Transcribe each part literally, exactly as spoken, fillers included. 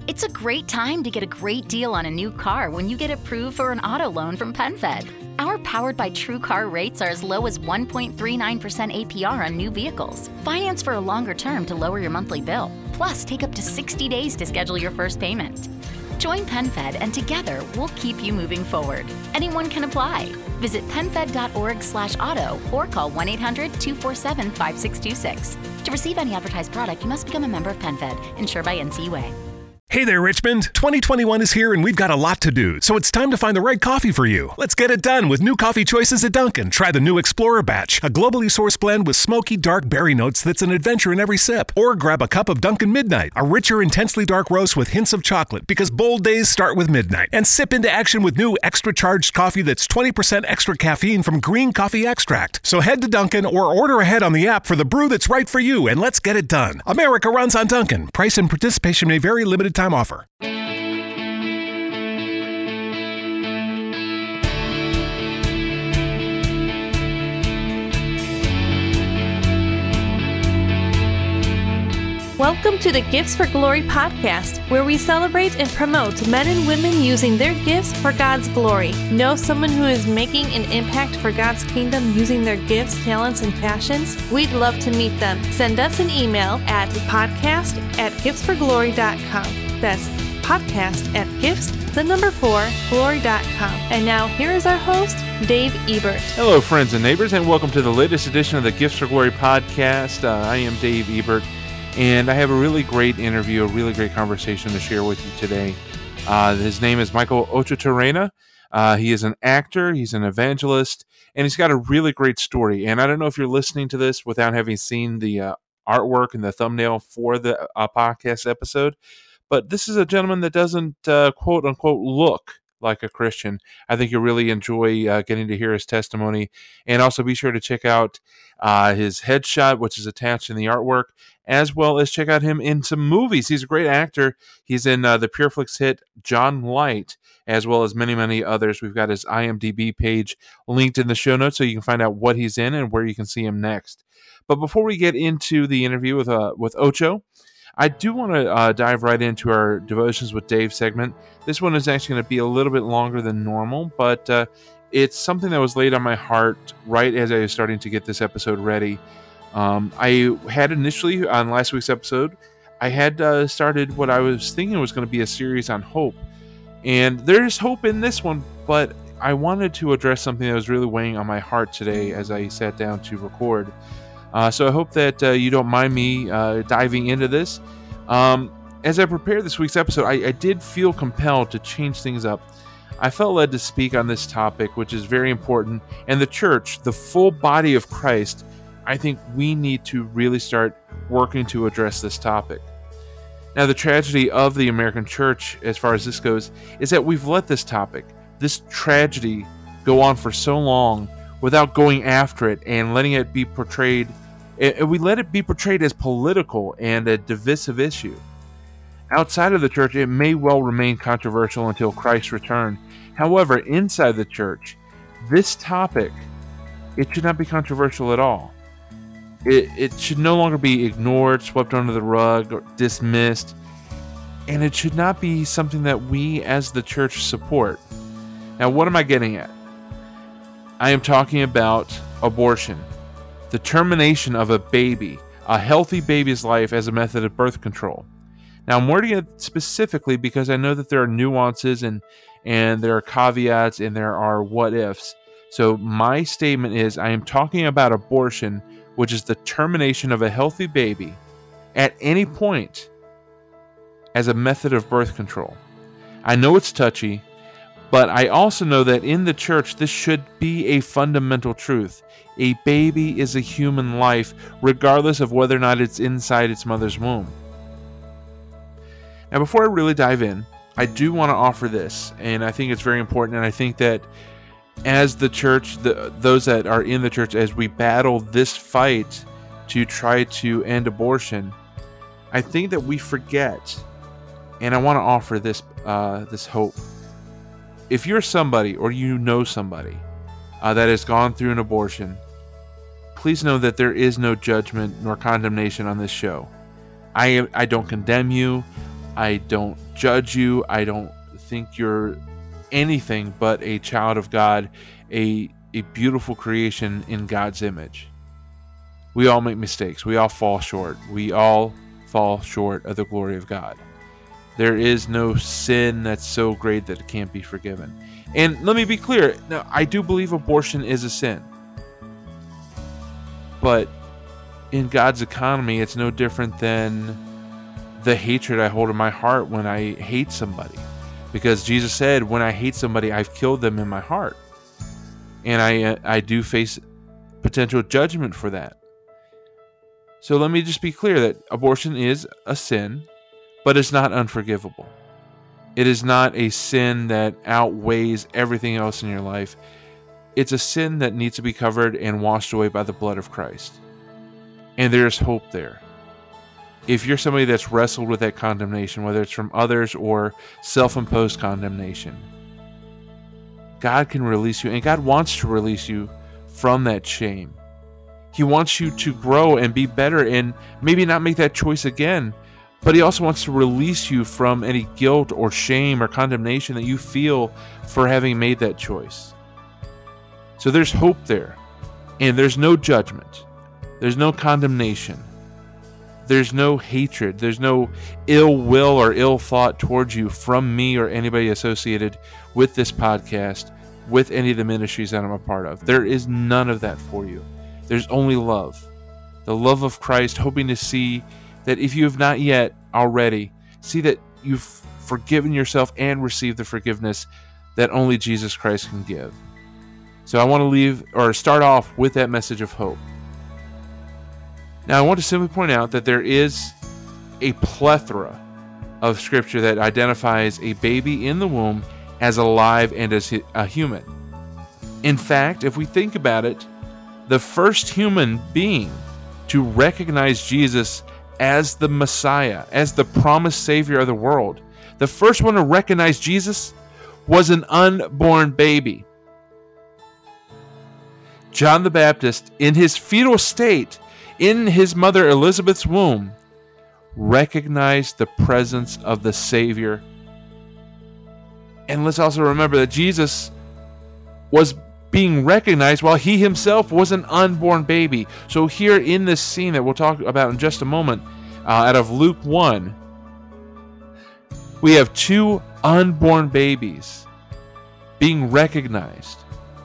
It's a great time to get a great deal on a new car when you get approved for an auto loan from PenFed. Our Powered by True Car rates are as low as one point three nine percent A P R on new vehicles. Finance for a longer term to lower your monthly bill. Plus, take up to sixty days to schedule your first payment. Join PenFed and together we'll keep you moving forward. Anyone can apply. Visit penfed.org slash auto or call one eight hundred two four seven five six two six. To receive any advertised product, you must become a member of PenFed, insured by N C U A. Hey there, Richmond. twenty twenty-one is here and we've got a lot to do, so it's time to find the right coffee for you. Let's get it done with new coffee choices at Dunkin'. Try the new Explorer Batch, a globally sourced blend with smoky, dark berry notes that's an adventure in every sip. Or grab a cup of Dunkin' Midnight, a richer, intensely dark roast with hints of chocolate, because bold days start with midnight. And sip into action with new extra charged coffee that's twenty percent extra caffeine from green coffee extract. So head to Dunkin' or order ahead on the app for the brew that's right for you, and let's get it done. America runs on Dunkin'. Price and participation may vary. Limited time offer. Welcome to the Gifts for Glory podcast, where we celebrate and promote men and women using their gifts for God's glory. Know someone who is making an impact for God's kingdom using their gifts, talents, and passions? We'd love to meet them. Send us an email at podcast at gifts for glory dot com. That's podcast at gifts, the number four, glory dot com. And now here is our host, Dave Ebert. Hello, friends and neighbors, and welcome to the latest edition of the Gifts for Glory podcast. Uh, I am Dave Ebert. And I have a really great interview, a really great conversation to share with you today. Uh, his name is Michael Ochotorena. Uh, he is an actor, he's an evangelist, and he's got a really great story. And I don't know if you're listening to this without having seen the uh, artwork and the thumbnail for the uh, podcast episode, but this is a gentleman that doesn't uh, quote unquote look like a Christian. I think you'll really enjoy uh, getting to hear his testimony. And also be sure to check out uh, his headshot, which is attached in the artwork, as well as check out him in some movies. He's a great actor. He's in uh, the PureFlix hit John Light, as well as many, many others. We've got his I M D B page linked in the show notes so you can find out what he's in and where you can see him next. But before we get into the interview with uh, with Ocho, I do want to uh, dive right into our Devotions with Dave segment. This one is actually going to be a little bit longer than normal, but uh, it's something that was laid on my heart right as I was starting to get this episode ready. Um, I had initially, on last week's episode, I had uh, started what I was thinking was going to be a series on hope. And there's hope in this one, but I wanted to address something that was really weighing on my heart today as I sat down to record. Uh, so I hope that uh, you don't mind me uh, diving into this. Um, as I prepared this week's episode, I, I did feel compelled to change things up. I felt led to speak on this topic, which is very important. And the church, the full body of Christ, I think we need to really start working to address this topic. Now, the tragedy of the American church, as far as this goes, is that we've let this topic, this tragedy, go on for so long without going after it and letting it be portrayed. And we let it be portrayed as political and a divisive issue. Outside of the church, it may well remain controversial until Christ's return. However, inside the church, this topic, it should not be controversial at all. It, it should no longer be ignored, swept under the rug, or dismissed. And it should not be something that we as the church support. Now, what am I getting at? I am talking about abortion. The termination of a baby, a healthy baby's life as a method of birth control. Now, I'm wording it specifically because I know that there are nuances and, and there are caveats and there are what ifs. So my statement is I am talking about abortion, which is the termination of a healthy baby at any point as a method of birth control. I know it's touchy, but I also know that in the church, this should be a fundamental truth. A baby is a human life, regardless of whether or not it's inside its mother's womb. Now, before I really dive in, I do want to offer this, and I think it's very important, and I think that as the church, the, those that are in the church, as we battle this fight to try to end abortion, I think that we forget, and I want to offer this uh, this hope. If you're somebody, or you know somebody, uh, that has gone through an abortion, please know that there is no judgment nor condemnation on this show. I I don't condemn you. I don't judge you. I don't think you're anything but a child of God, a, a beautiful creation in God's image. We all make mistakes. We all fall short. We all fall short of the glory of God. There is no sin that's so great that it can't be forgiven. And let me be clear. Now, I do believe abortion is a sin. But in God's economy, it's no different than the hatred I hold in my heart when I hate somebody. Because Jesus said, when I hate somebody, I've killed them in my heart. And I, uh, I do face potential judgment for that. So let me just be clear that abortion is a sin, but it's not unforgivable. It is not a sin that outweighs everything else in your life. It's a sin that needs to be covered and washed away by the blood of Christ. And there's hope there. If you're somebody that's wrestled with that condemnation, whether it's from others or self-imposed condemnation, God can release you, and God wants to release you from that shame. He wants you to grow and be better and maybe not make that choice again, but He also wants to release you from any guilt or shame or condemnation that you feel for having made that choice. So there's hope there, and there's no judgment. There's no condemnation. There's no hatred. There's no ill will or ill thought towards you from me or anybody associated with this podcast, with any of the ministries that I'm a part of. There is none of that for you. There's only love. The love of Christ, hoping to see that if you have not yet already, see that you've forgiven yourself and received the forgiveness that only Jesus Christ can give. So I want to leave or start off with that message of hope. Now, I want to simply point out that there is a plethora of scripture that identifies a baby in the womb as alive and as a human. In fact, if we think about it, the first human being to recognize Jesus as the Messiah, as the promised Savior of the world, the first one to recognize Jesus was an unborn baby. John the Baptist, in his fetal state, in his mother Elizabeth's womb, recognized the presence of the Savior. And let's also remember that Jesus was being recognized while he himself was an unborn baby. So here in this scene that we'll talk about in just a moment, uh, out of Luke one, we have two unborn babies being recognized,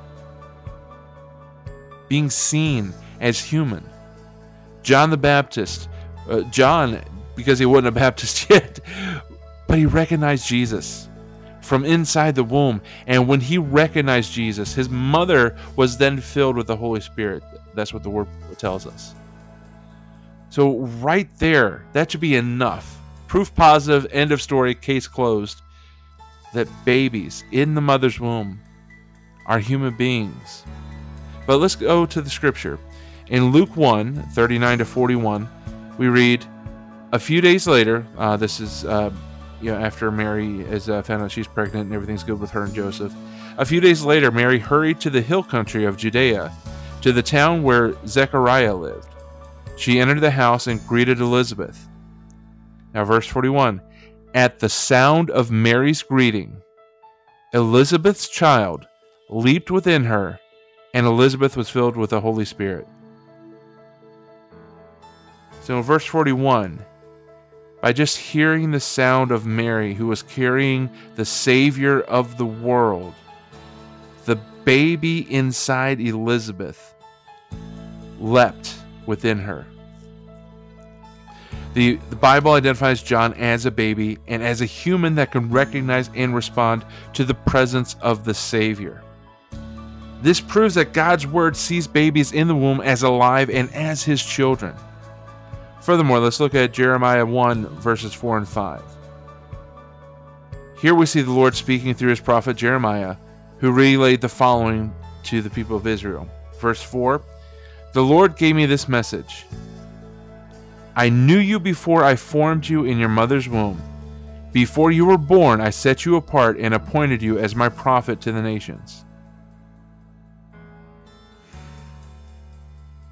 being seen as human. John the Baptist, uh, John, because he wasn't a Baptist yet, but he recognized Jesus from inside the womb. And when he recognized Jesus, his mother was then filled with the Holy Spirit. That's what the word tells us. So right there, that should be enough. Proof positive, end of story, case closed, that babies in the mother's womb are human beings. But let's go to the scripture. In Luke one, thirty-nine to forty-one, we read, a few days later, uh, this is uh, you know, after Mary has uh, found out she's pregnant and everything's good with her and Joseph. A few days later, Mary hurried to the hill country of Judea, to the town where Zechariah lived. She entered the house and greeted Elizabeth. Now, verse forty-one, at the sound of Mary's greeting, Elizabeth's child leaped within her, and Elizabeth was filled with the Holy Spirit. So in verse forty-one, by just hearing the sound of Mary, who was carrying the Savior of the world, the baby inside Elizabeth leapt within her. The, the Bible identifies John as a baby and as a human that can recognize and respond to the presence of the Savior. This proves that God's Word sees babies in the womb as alive and as His children. Furthermore, let's look at Jeremiah one, verses four and five. Here we see the Lord speaking through His prophet Jeremiah, who relayed the following to the people of Israel. Verse four, the Lord gave me this message. I knew you before I formed you in your mother's womb. Before you were born, I set you apart and appointed you as my prophet to the nations.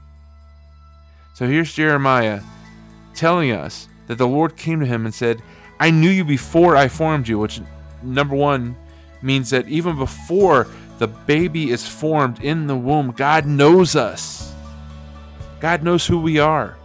So here's Jeremiah telling us that the Lord came to him and said, I knew you before I formed you, which number one means that even before the baby is formed in the womb, God knows us. God knows who we are.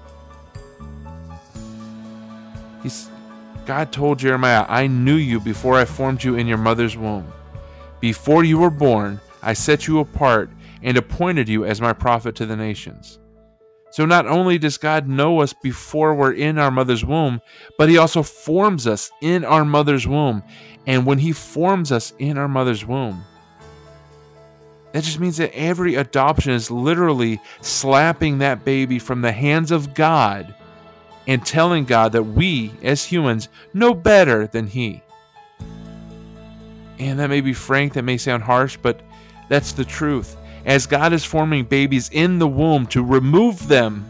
He's, God told Jeremiah, I knew you before I formed you in your mother's womb. Before you were born, I set you apart and appointed you as my prophet to the nations. So not only does God know us before we're in our mother's womb, but he also forms us in our mother's womb. And when he forms us in our mother's womb, that just means that every adoption is literally slapping that baby from the hands of God and telling God that we, as humans, know better than he. And that may be frank, that may sound harsh, but that's the truth. As God is forming babies in the womb, to remove them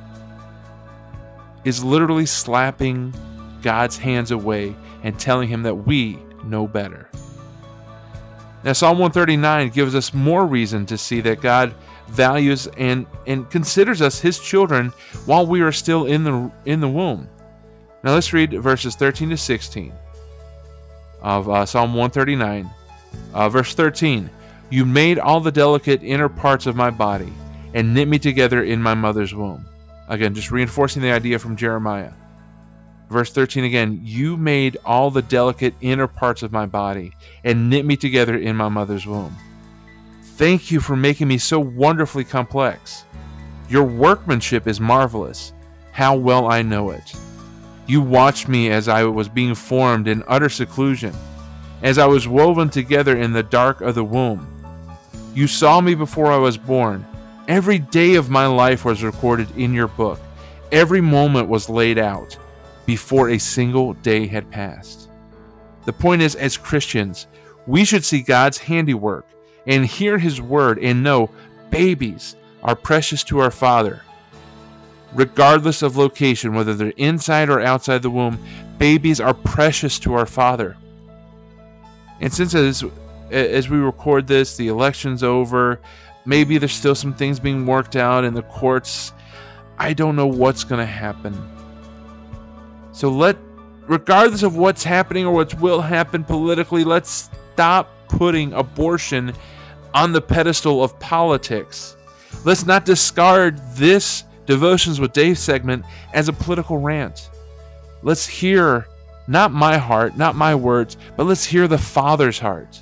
is literally slapping God's hands away and telling him that we know better. Now, Psalm one thirty-nine gives us more reason to see that God values and, and considers us his children while we are still in the in the womb. Now, let's read verses thirteen to sixteen of uh, Psalm one thirty-nine. Uh, verse thirteen, you made all the delicate inner parts of my body and knit me together in my mother's womb. Again, just reinforcing the idea from Jeremiah. Verse thirteen again, you made all the delicate inner parts of my body and knit me together in my mother's womb. Thank you for making me so wonderfully complex. Your workmanship is marvelous. How well I know it. You watched me as I was being formed in utter seclusion, as I was woven together in the dark of the womb. You saw me before I was born. Every day of my life was recorded in your book. Every moment was laid out before a single day had passed. The point is, as Christians, we should see God's handiwork and hear his word and know babies are precious to our Father. Regardless of location, whether they're inside or outside the womb, babies are precious to our Father. And since as, as we record this, the election's over, maybe there's still some things being worked out in the courts. I don't know what's going to happen. So let, regardless of what's happening or what will happen politically, let's stop putting abortion on the pedestal of politics. Let's not discard this Devotions with Dave segment as a political rant. Let's hear not my heart, not my words, but let's hear the Father's heart.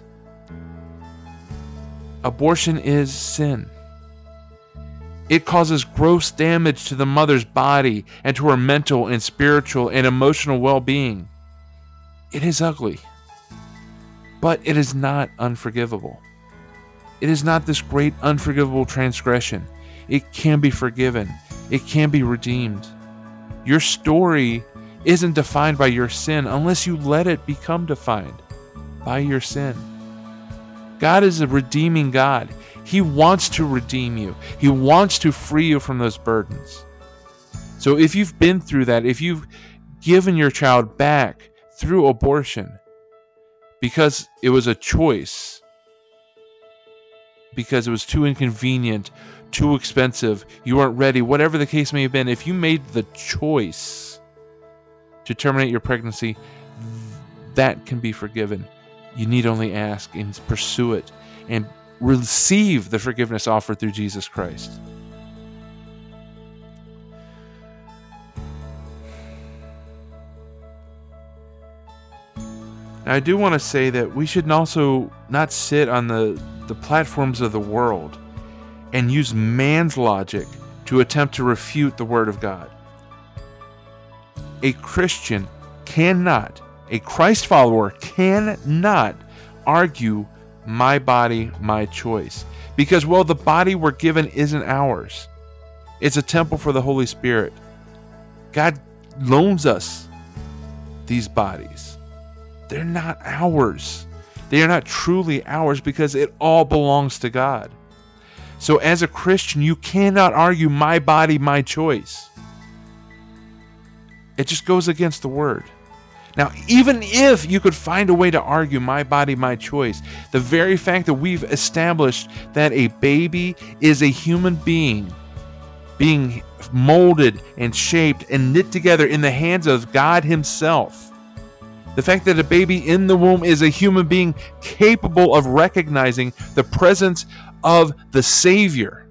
Abortion is sin. It causes gross damage to the mother's body and to her mental and spiritual and emotional well-being. It is ugly, but it is not unforgivable. It is not this great unforgivable transgression. It can be forgiven. It can be redeemed. Your story isn't defined by your sin unless you let it become defined by your sin. God is a redeeming God. He wants to redeem you. He wants to free you from those burdens. So if you've been through that, if you've given your child back through abortion because it was a choice, because it was too inconvenient, too expensive, you weren't ready, whatever the case may have been, if you made the choice to terminate your pregnancy, that can be forgiven. You need only ask and pursue it and receive the forgiveness offered through Jesus Christ. Now, I do want to say that we should also not sit on the, the platforms of the world and use man's logic to attempt to refute the Word of God. A Christian cannot, a Christ follower cannot argue my body, my choice. Because, well, the body we're given isn't ours. It's a temple for the Holy Spirit. God loans us these bodies. They're not ours. They are not truly ours because it all belongs to God. So as a Christian, you cannot argue my body, my choice. It just goes against the Word. Now, even if you could find a way to argue my body, my choice, the very fact that we've established that a baby is a human being being molded and shaped and knit together in the hands of God Himself, The fact that a baby in the womb is a human being capable of recognizing the presence of the Savior.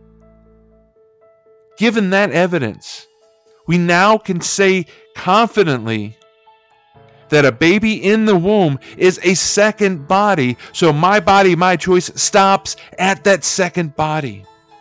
Given that evidence, we now can say confidently that a baby in the womb is a second body. So my body, my choice stops at that second body.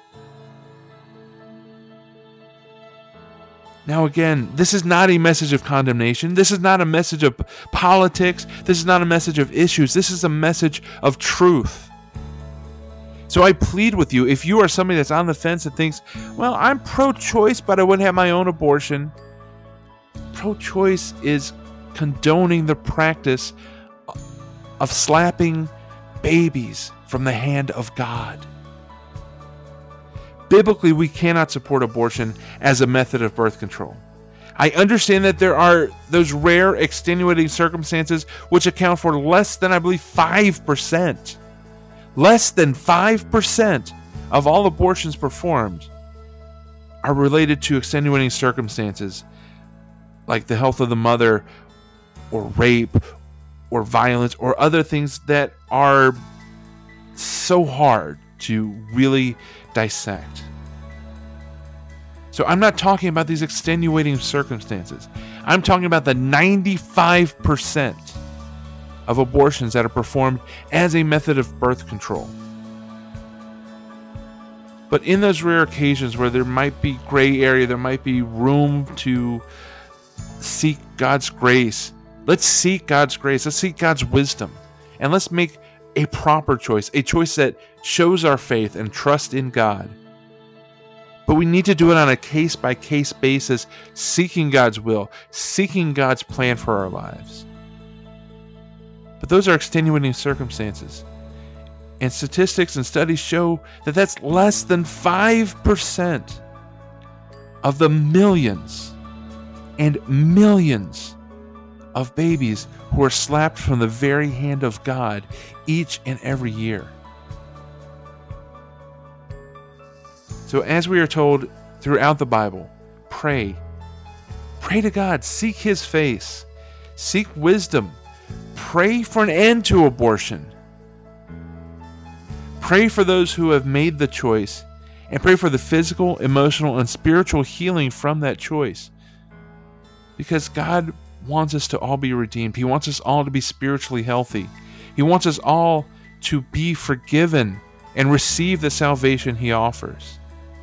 Now again, this is not a message of condemnation. This is not a message of politics. This is not a message of issues. This is a message of truth. So I plead with you, if you are somebody that's on the fence and thinks, well, I'm pro-choice, but I wouldn't have my own abortion. Pro-choice is condoning the practice of slapping babies from the hand of God. Biblically, we cannot support abortion as a method of birth control. I understand that there are those rare extenuating circumstances which account for less than, I believe, five percent. Less than five percent of all abortions performed are related to extenuating circumstances like the health of the mother, or rape, or violence, or other things that are so hard to really dissect. So I'm not talking about these extenuating circumstances. I'm talking about the ninety-five percent of abortions that are performed as a method of birth control. But in those rare occasions where there might be gray area, there might be room to seek God's grace, let's seek God's grace, let's seek God's wisdom, and let's make a proper choice, a choice that shows our faith and trust in God. But we need to do it on a case-by-case basis, seeking God's will, seeking God's plan for our lives. But those are extenuating circumstances. And statistics and studies show that that's less than five percent of the millions and millions of babies who are slapped from the very hand of God each and every year. So as we are told throughout the Bible, pray. Pray to God. Seek His face. Seek wisdom. Pray for an end to abortion. Pray for those who have made the choice, and pray for the physical, emotional, and spiritual healing from that choice. Because God wants us to all be redeemed. He wants us all to be spiritually healthy. He wants us all to be forgiven and receive the salvation He offers.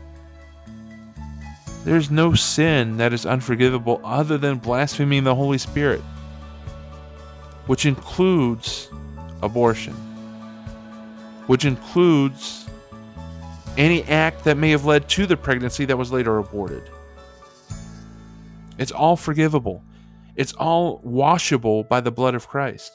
There's no sin that is unforgivable other than blaspheming the Holy Spirit, which includes abortion, which includes any act that may have led to the pregnancy that was later aborted. It's all forgivable. It's all washable by the blood of Christ.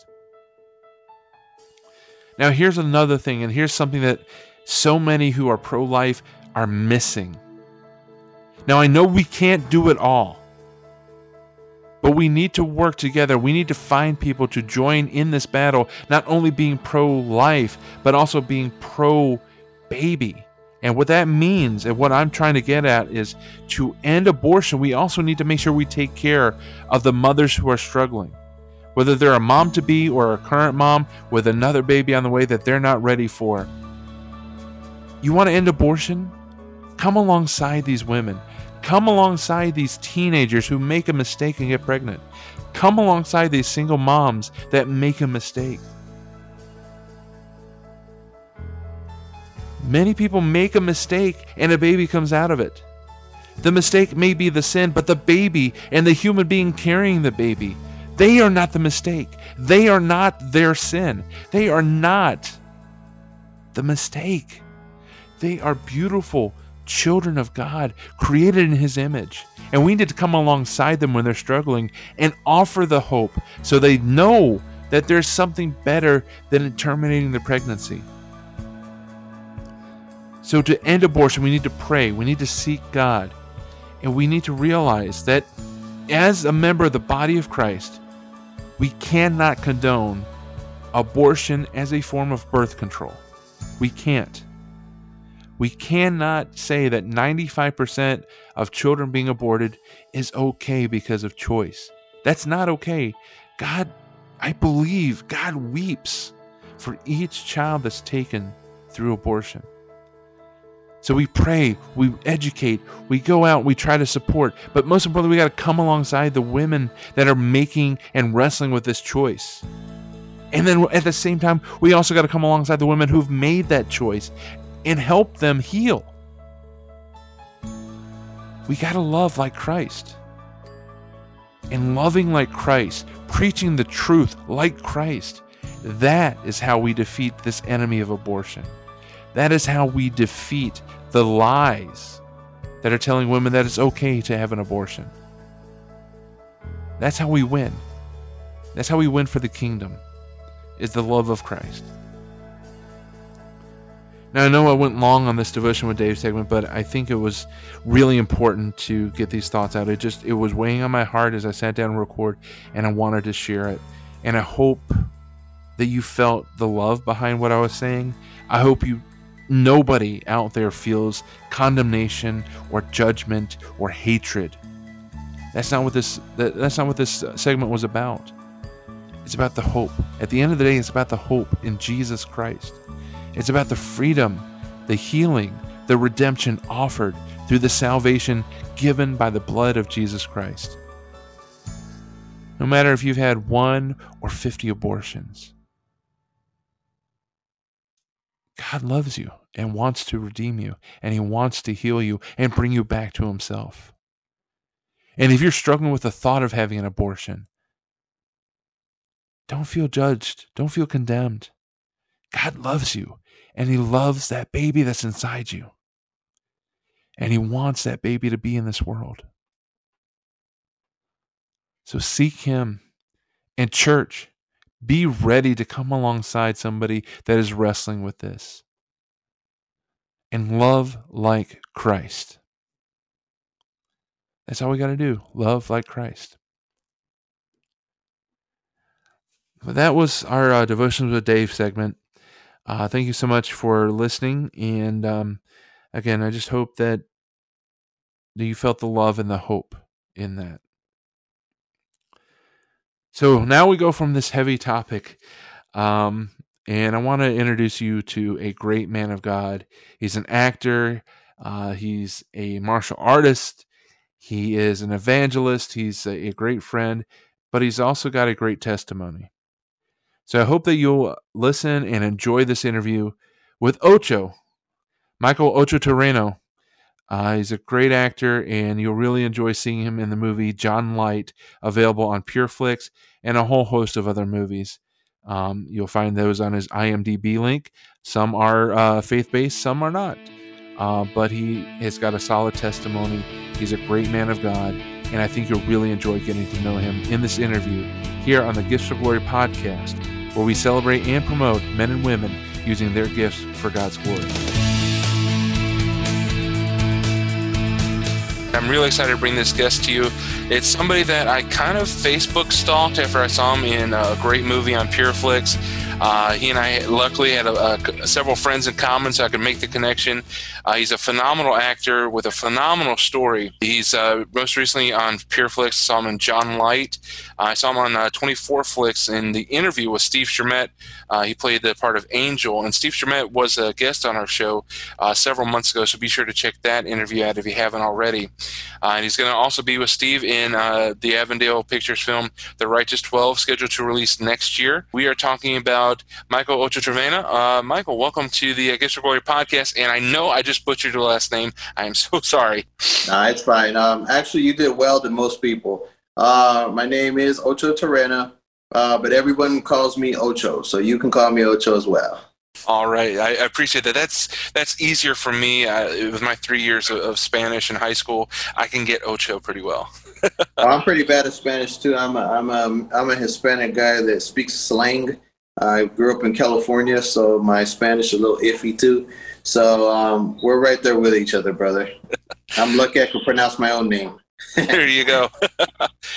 Now here's another thing, and here's something that so many who are pro-life are missing. Now I know we can't do it all, but we need to work together. We need to find people to join in this battle, not only being pro-life, but also being pro-baby. And what that means, and what I'm trying to get at, is to end abortion, we also need to make sure we take care of the mothers who are struggling. Whether they're a mom-to-be or a current mom with another baby on the way that they're not ready for. You want to end abortion? Come alongside these women. Come alongside these teenagers who make a mistake and get pregnant. Come alongside these single moms that make a mistake. Many people make a mistake and a baby comes out of it. The mistake may be the sin, but the baby and the human being carrying the baby, they are not the mistake. They are not their sin. They are not the mistake. They are beautiful children of God, created in His image. And we need to come alongside them when they're struggling and offer the hope so they know that there's something better than terminating the pregnancy. So to end abortion, we need to pray. We need to seek God. And we need to realize that as a member of the body of Christ, we cannot condone abortion as a form of birth control. We can't. We cannot say that ninety-five percent of children being aborted is okay because of choice. That's not okay. God, I believe God weeps for each child that's taken through abortion. So we pray, we educate, we go out, we try to support, but most importantly, we got to come alongside the women that are making and wrestling with this choice. And then at the same time, we also got to come alongside the women who've made that choice and help them heal. We got to love like Christ. And loving like Christ, preaching the truth like Christ, that is how we defeat this enemy of abortion. That is how we defeat the lies that are telling women that it's okay to have an abortion. That's how we win. That's how we win for the kingdom, is the love of Christ. Now, I know I went long on this Devotion with Dave segment, but I think it was really important to get these thoughts out. It just, it was weighing on my heart as I sat down and record, and I wanted to share it. And I hope that you felt the love behind what I was saying. I hope you, nobody out there feels condemnation or judgment or hatred. That's not what this, that, that's not what this segment was about. It's about the hope. At the end of the day, it's about the hope in Jesus Christ. It's about the freedom, the healing, the redemption offered through the salvation given by the blood of Jesus Christ. No matter if you've had one or fifty abortions, God loves you and wants to redeem you, and He wants to heal you and bring you back to Himself. And if you're struggling with the thought of having an abortion, don't feel judged. Don't feel condemned. God loves you, and He loves that baby that's inside you. And He wants that baby to be in this world. So seek Him. And church, be ready to come alongside somebody that is wrestling with this. And love like Christ. That's all we got to do. Love like Christ. But that was our uh, Devotions with Dave segment. Uh, thank you so much for listening. And um, again, I just hope that, that you felt the love and the hope in that. So now we go from this heavy topic, um, and I want to introduce you to a great man of God. He's an actor. Uh, he's a martial artist. He is an evangelist. He's a, a great friend, but he's also got a great testimony. So I hope that you'll listen and enjoy this interview with Ocho, Michael Ocho Terreno. Uh, he's a great actor, and you'll really enjoy seeing him in the movie John Light, available on PureFlix, and a whole host of other movies. Um, you'll find those on his I M D B link. Some are uh, faith-based, some are not. Uh, but he has got a solid testimony. He's a great man of God, and I think you'll really enjoy getting to know him in this interview here on the Gifts for Glory podcast, where we celebrate and promote men and women using their gifts for God's glory. I'm really excited to bring this guest to you. It's somebody that I kind of Facebook stalked after I saw him in a great movie on PureFlix. Uh, he and I luckily had a, a, several friends in common, so I could make the connection. Uh, he's a phenomenal actor with a phenomenal story. He's uh, most recently on PureFlix. Saw him in John Light. Uh, I saw him on uh, twenty-four Flix in the interview with Steve Chermet. Uh, he played the part of Angel, and Steve Chermet was a guest on our show uh, several months ago, so be sure to check that interview out if you haven't already. Uh, and he's going to also be with Steve in uh, the Avondale Pictures film, The Righteous twelve, scheduled to release next year. We are talking about Michael Ocho Terreno. Uh, Michael, welcome to the uh, Gifts for Glory podcast, and I know I just butchered your last name. I am so sorry. Nah, it's fine. Um, actually, you did well to most people. Uh, my name is Ocho Terreno, uh, but everyone calls me Ocho, so you can call me Ocho as well. All right. I appreciate that. That's that's easier for me. Uh, with my three years of, of Spanish in high school, I can get Ocho pretty well. I'm pretty bad at Spanish, too. I'm a, I'm a, I'm a Hispanic guy that speaks slang. I grew up in California, so my Spanish is a little iffy, too. So um, we're right there with each other, brother. I'm lucky I can pronounce my own name. There you go.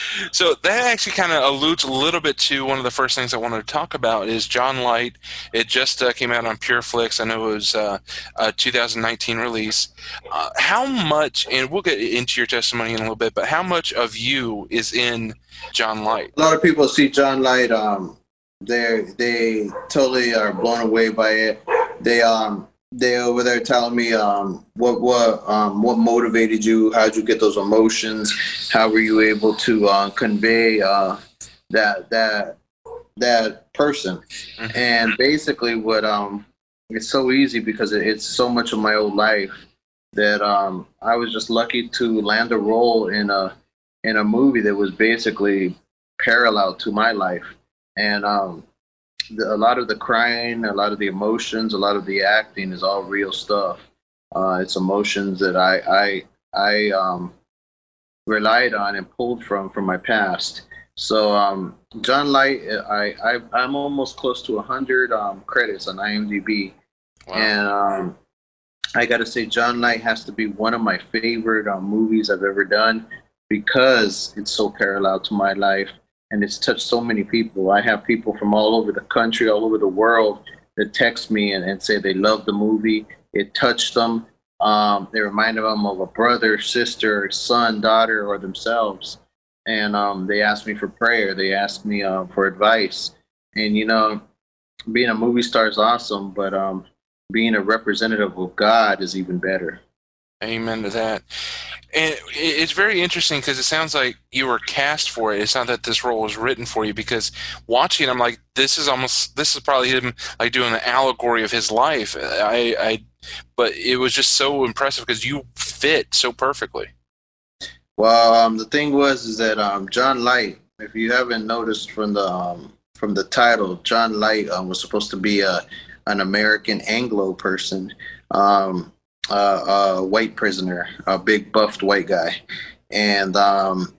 So that actually kind of alludes a little bit to one of the first things I wanted to talk about is John Light. It just uh, came out on PureFlix. I know it was uh, a two thousand nineteen release. Uh, how much, and we'll get into your testimony in a little bit, but how much of you is in John Light? A lot of people see John Light. Um, they they totally are blown away by it. They um they over there telling me um what what um what motivated you, how'd you get those emotions, how were you able to uh, convey uh that that that person, mm-hmm. and basically what um it's so easy because it, it's so much of my old life that um I was just lucky to land a role in a in a movie that was basically parallel to my life. And um, the, a lot of the crying, a lot of the emotions, a lot of the acting is all real stuff. Uh, it's emotions that I I I um, relied on and pulled from from my past. So um, John Light, I, I I'm almost close to one hundred um, credits on IMDb, wow. and um, I got to say John Light has to be one of my favorite um, movies I've ever done because it's so parallel to my life. And it's touched so many people. I have people from all over the country, all over the world that text me and, and say they love the movie. It touched them. Um, they reminded them of a brother, sister, son, daughter, or themselves. And um, they asked me for prayer. They asked me uh, for advice. And, you know, being a movie star is awesome, but um, being a representative of God is even better. Amen to that. And it's very interesting because it sounds like you were cast for it. It's not that this role was written for you, because watching, I'm like, this is almost, this is probably him like doing an allegory of his life. I, I, but it was just so impressive because you fit so perfectly. Well, um, the thing was is that um, John Light, if you haven't noticed from the um, from the title, John Light um, was supposed to be a an American Anglo person. Um, Uh, a white prisoner, a big buffed white guy. And um,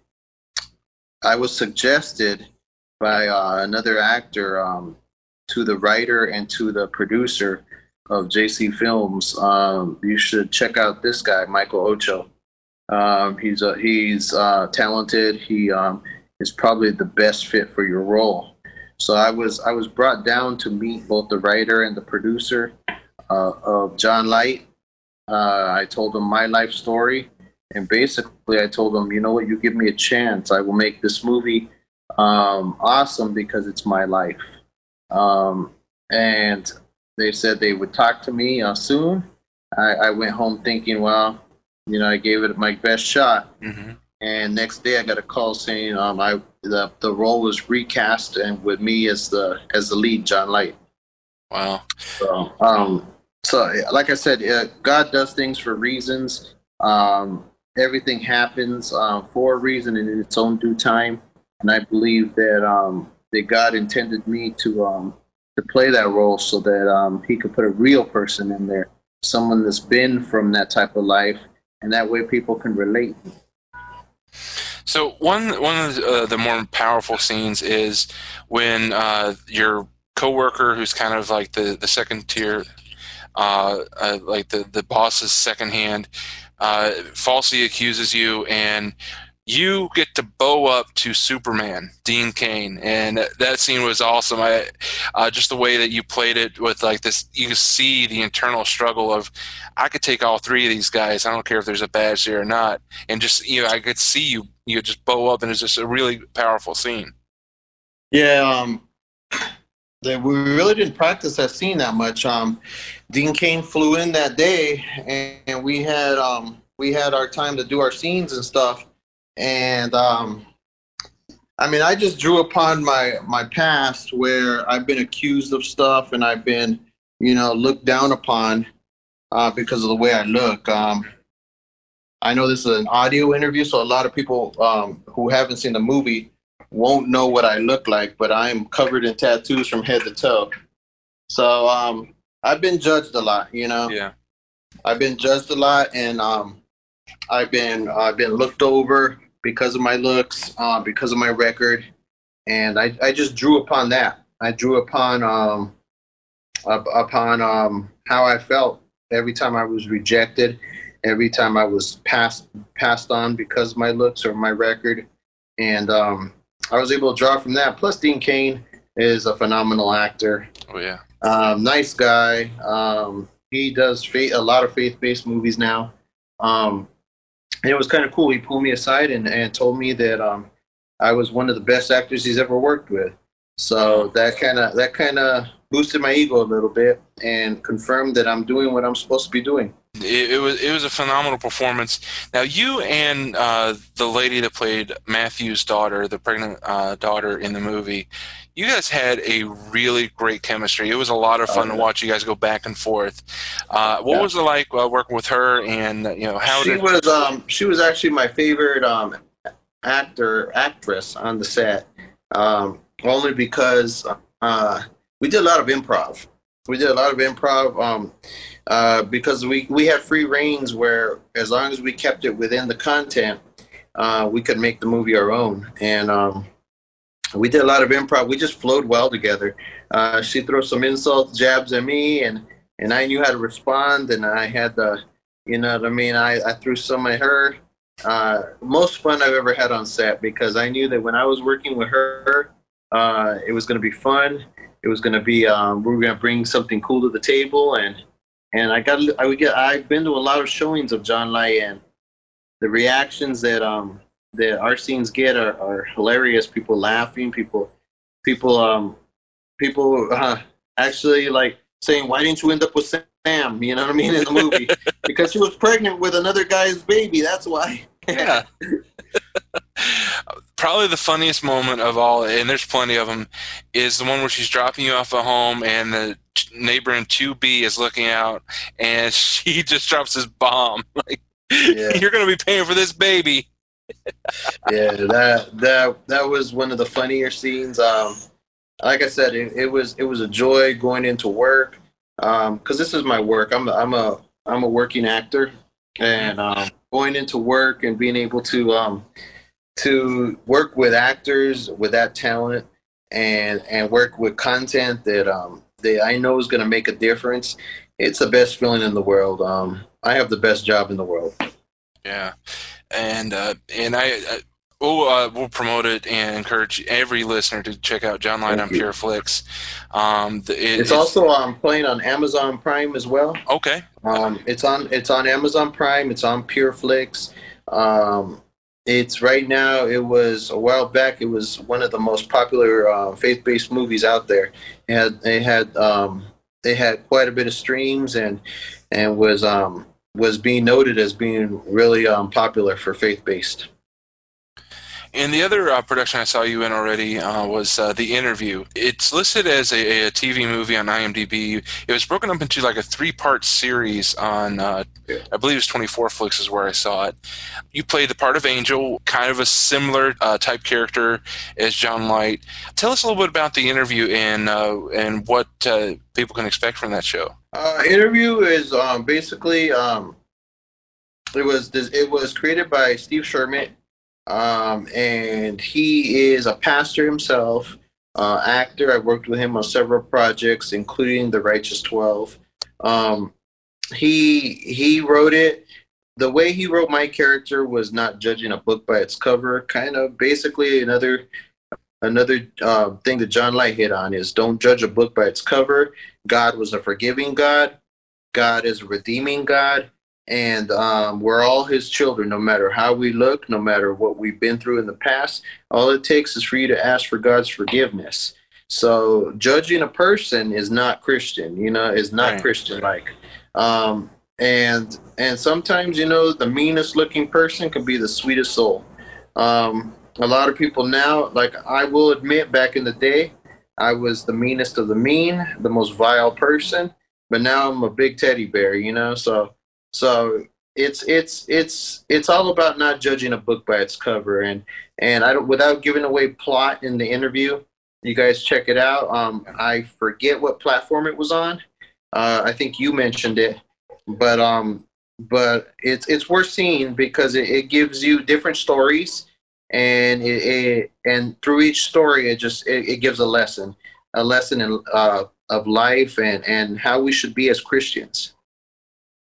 I was suggested by uh, another actor um, to the writer and to the producer of J C Films. Um, you should check out this guy, Michael Ocho. Um, he's a, he's uh, talented. He um, is probably the best fit for your role. So I was I was brought down to meet both the writer and the producer uh, of John Light. Uh, I told them my life story, and basically I told them, you know what, you give me a chance, I will make this movie um, awesome because it's my life. Um, and they said they would talk to me uh, soon. I, I went home thinking, well, you know, I gave it my best shot. Mm-hmm. And next day I got a call saying um, I the the role was recast and with me as the as the lead, John Light. Wow. So, um, So, like I said, uh, God does things for reasons. Um, everything happens uh, for a reason and in its own due time. And I believe that um, that God intended me to um, to play that role so that um, He could put a real person in there, someone that's been from that type of life, and that way people can relate. So one one of the, uh, the more powerful scenes is when uh, your coworker, who's kind of like the, the second tier. Uh, uh, like the, the boss's second hand, uh, falsely accuses you, and you get to bow up to Superman, Dean Cain, and that scene was awesome. I, uh, just the way that you played it with like this, you see the internal struggle of, I could take all three of these guys. I don't care if there's a badge there or not, and just you know, I could see you, you just bow up, and it's just a really powerful scene. Yeah. Um. That we really didn't practice that scene that much. Um, Dean Cain flew in that day, and, and we had um, we had our time to do our scenes and stuff. And um, I mean, I just drew upon my my past where I've been accused of stuff, and I've been, you know, looked down upon uh, because of the way I look. Um, I know this is an audio interview, so a lot of people um, who haven't seen the movie won't know what I look like, but I'm covered in tattoos from head to toe. So um, I've been judged a lot, you know. Yeah. I've been judged a lot, and um, I've been I've been looked over because of my looks, uh, because of my record, and I, I just drew upon that. I drew upon um, up, upon um, how I felt every time I was rejected, every time I was passed passed on because of my looks or my record. and um, I was able to draw from that. Plus, Dean Cain is a phenomenal actor. Oh yeah, um, nice guy. Um, he does faith, a lot of faith-based movies now. Um, and it was kind of cool. He pulled me aside and, and told me that um, I was one of the best actors he's ever worked with. So that kind of that kind of boosted my ego a little bit and confirmed that I'm doing what I'm supposed to be doing. It, it was it was a phenomenal performance. Now you and uh, the lady that played Matthew's daughter, the pregnant uh, daughter in the movie, you guys had a really great chemistry. It was a lot of fun Oh, yeah. to watch you guys go back and forth. Uh, what Yeah. was it like uh, working with her? And you know how she did was um she was actually my favorite um actor actress on the set, um only because uh we did a lot of improv. We did a lot of improv um uh because we we had free reins where as long as we kept it within the content, uh we could make the movie our own. And um we did a lot of improv. We just flowed well together. Uh she threw some insults, jabs at me, and and I knew how to respond, and I had the, you know what I mean, I, I threw some at her. Uh, most fun I've ever had on set, because I knew that when I was working with her, uh, it was going to be fun. It was going to be, um, we were going to bring something cool to the table. And, and I got, I would get, I've been to a lot of showings of John Light, and the reactions that, um, that our scenes get are, are hilarious. People laughing, people, people, um, people, uh, actually like saying, why didn't you end up with Sam? You know what I mean? In the movie, because she was pregnant with another guy's baby. That's why. yeah. Probably the funniest moment of all, and there's plenty of them, is the one where she's dropping you off at home and the neighbor in two B is looking out and she just drops this bomb. Like, Yeah. you're going to be paying for this baby. Yeah, that that that was one of the funnier scenes. Um, like I said, it, it was it was a joy going into work, um, because this is my work. I'm a, I'm a I'm a working actor, and um, going into work and being able to um, to work with actors with that talent, and and work with content that um, that I know is going to make a difference. It's the best feeling in the world. Um, I have the best job in the world. Yeah. And uh, and I, I we'll, uh, we'll promote it and encourage every listener to check out John Light on Thank you. PureFlix. Um, the, it, It's also um, playing on Amazon Prime as well. okay. Um, it's on it's on Amazon Prime. It's on PureFlix. Um, it's right now. It was a while back. It was one of the most popular uh, faith-based movies out there. It had they had um, they had quite a bit of streams, and and was um, was being noted as being really um, popular for faith-based. And the other uh, production I saw you in already uh, was uh, The Interview. It's listed as a, a T V movie on IMDb. It was broken up into like a three-part series on, uh, I believe it was twenty-four Flix is where I saw it. You played the part of Angel, kind of a similar uh, type character as John Light. Tell us a little bit about The Interview and uh, and what uh, people can expect from that show. Uh, Interview is um, basically um, it was it was created by Steve Sherman. Um, and he is a pastor himself, uh, actor. I worked with him on several projects, including The Righteous Twelve. Um, he he wrote it. The way he wrote my character was not judging a book by its cover. Kind of basically another another uh, thing that John Light hit on is don't judge a book by its cover. God was a forgiving God. God is a redeeming God. And um, we're all his children, no matter how we look, no matter what we've been through in the past. All it takes is for you to ask for God's forgiveness. So judging a person is not Christian, you know, is not Right. Christian-like. Um, and and sometimes, you know, the meanest looking person can be the sweetest soul. Um, a lot of people now, like I will admit, back in the day, I was the meanest of the mean, the most vile person. But now I'm a big teddy bear, you know, so... So it's it's it's it's all about not judging a book by its cover, and and I don't, without giving away plot in the interview, you guys check it out. Um, I forget what platform it was on. Uh, I think you mentioned it, but um, but it's it's worth seeing because it, it gives you different stories, and it, it and through each story, it just it, it gives a lesson, a lesson in uh, of life and and how we should be as Christians.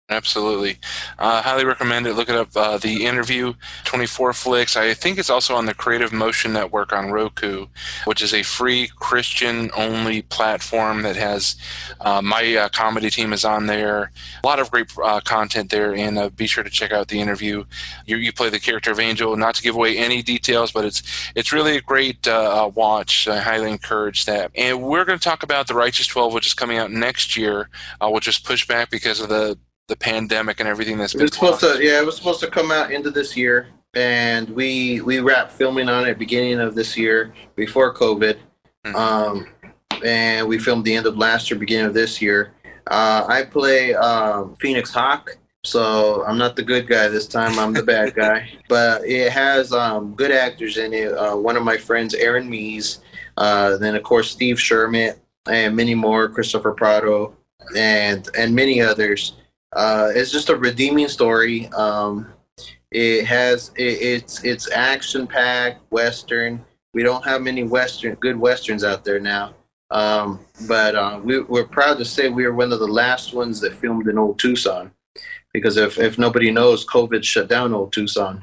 Absolutely. Uh, highly recommend it. Look it up. Uh, the Interview, twenty-four Flicks. I think it's also on the Creative Motion Network on Roku, which is a free Christian-only platform that has uh, my uh, comedy team is on there. A lot of great uh, content there, and uh, be sure to check out The Interview. You, you play the character of Angel. Not to give away any details, but it's it's really a great uh, watch. I highly encourage that. And we're going to talk about The Righteous twelve, which is coming out next year, uh, which is pushed back because of the the pandemic and everything that's been It was supposed to, yeah, it was supposed to come out into this year, and we we wrapped filming on it beginning of this year before COVID, mm-hmm. um, and we filmed the end of last year, beginning of this year. Uh, I play um, Phoenix Hawk, so I'm not the good guy this time. I'm the bad guy, but it has um, good actors in it. Uh, one of my friends, Aaron Mees, uh, then of course Steve Sherman, and many more, Christopher Prado, and and many others. Uh, it's just a redeeming story. Um, it has it, it's it's action packed Western. We don't have many Western good Westerns out there now, um, but uh, we, we're proud to say we were one of the last ones that filmed in Old Tucson, because if if nobody knows, COVID shut down Old Tucson.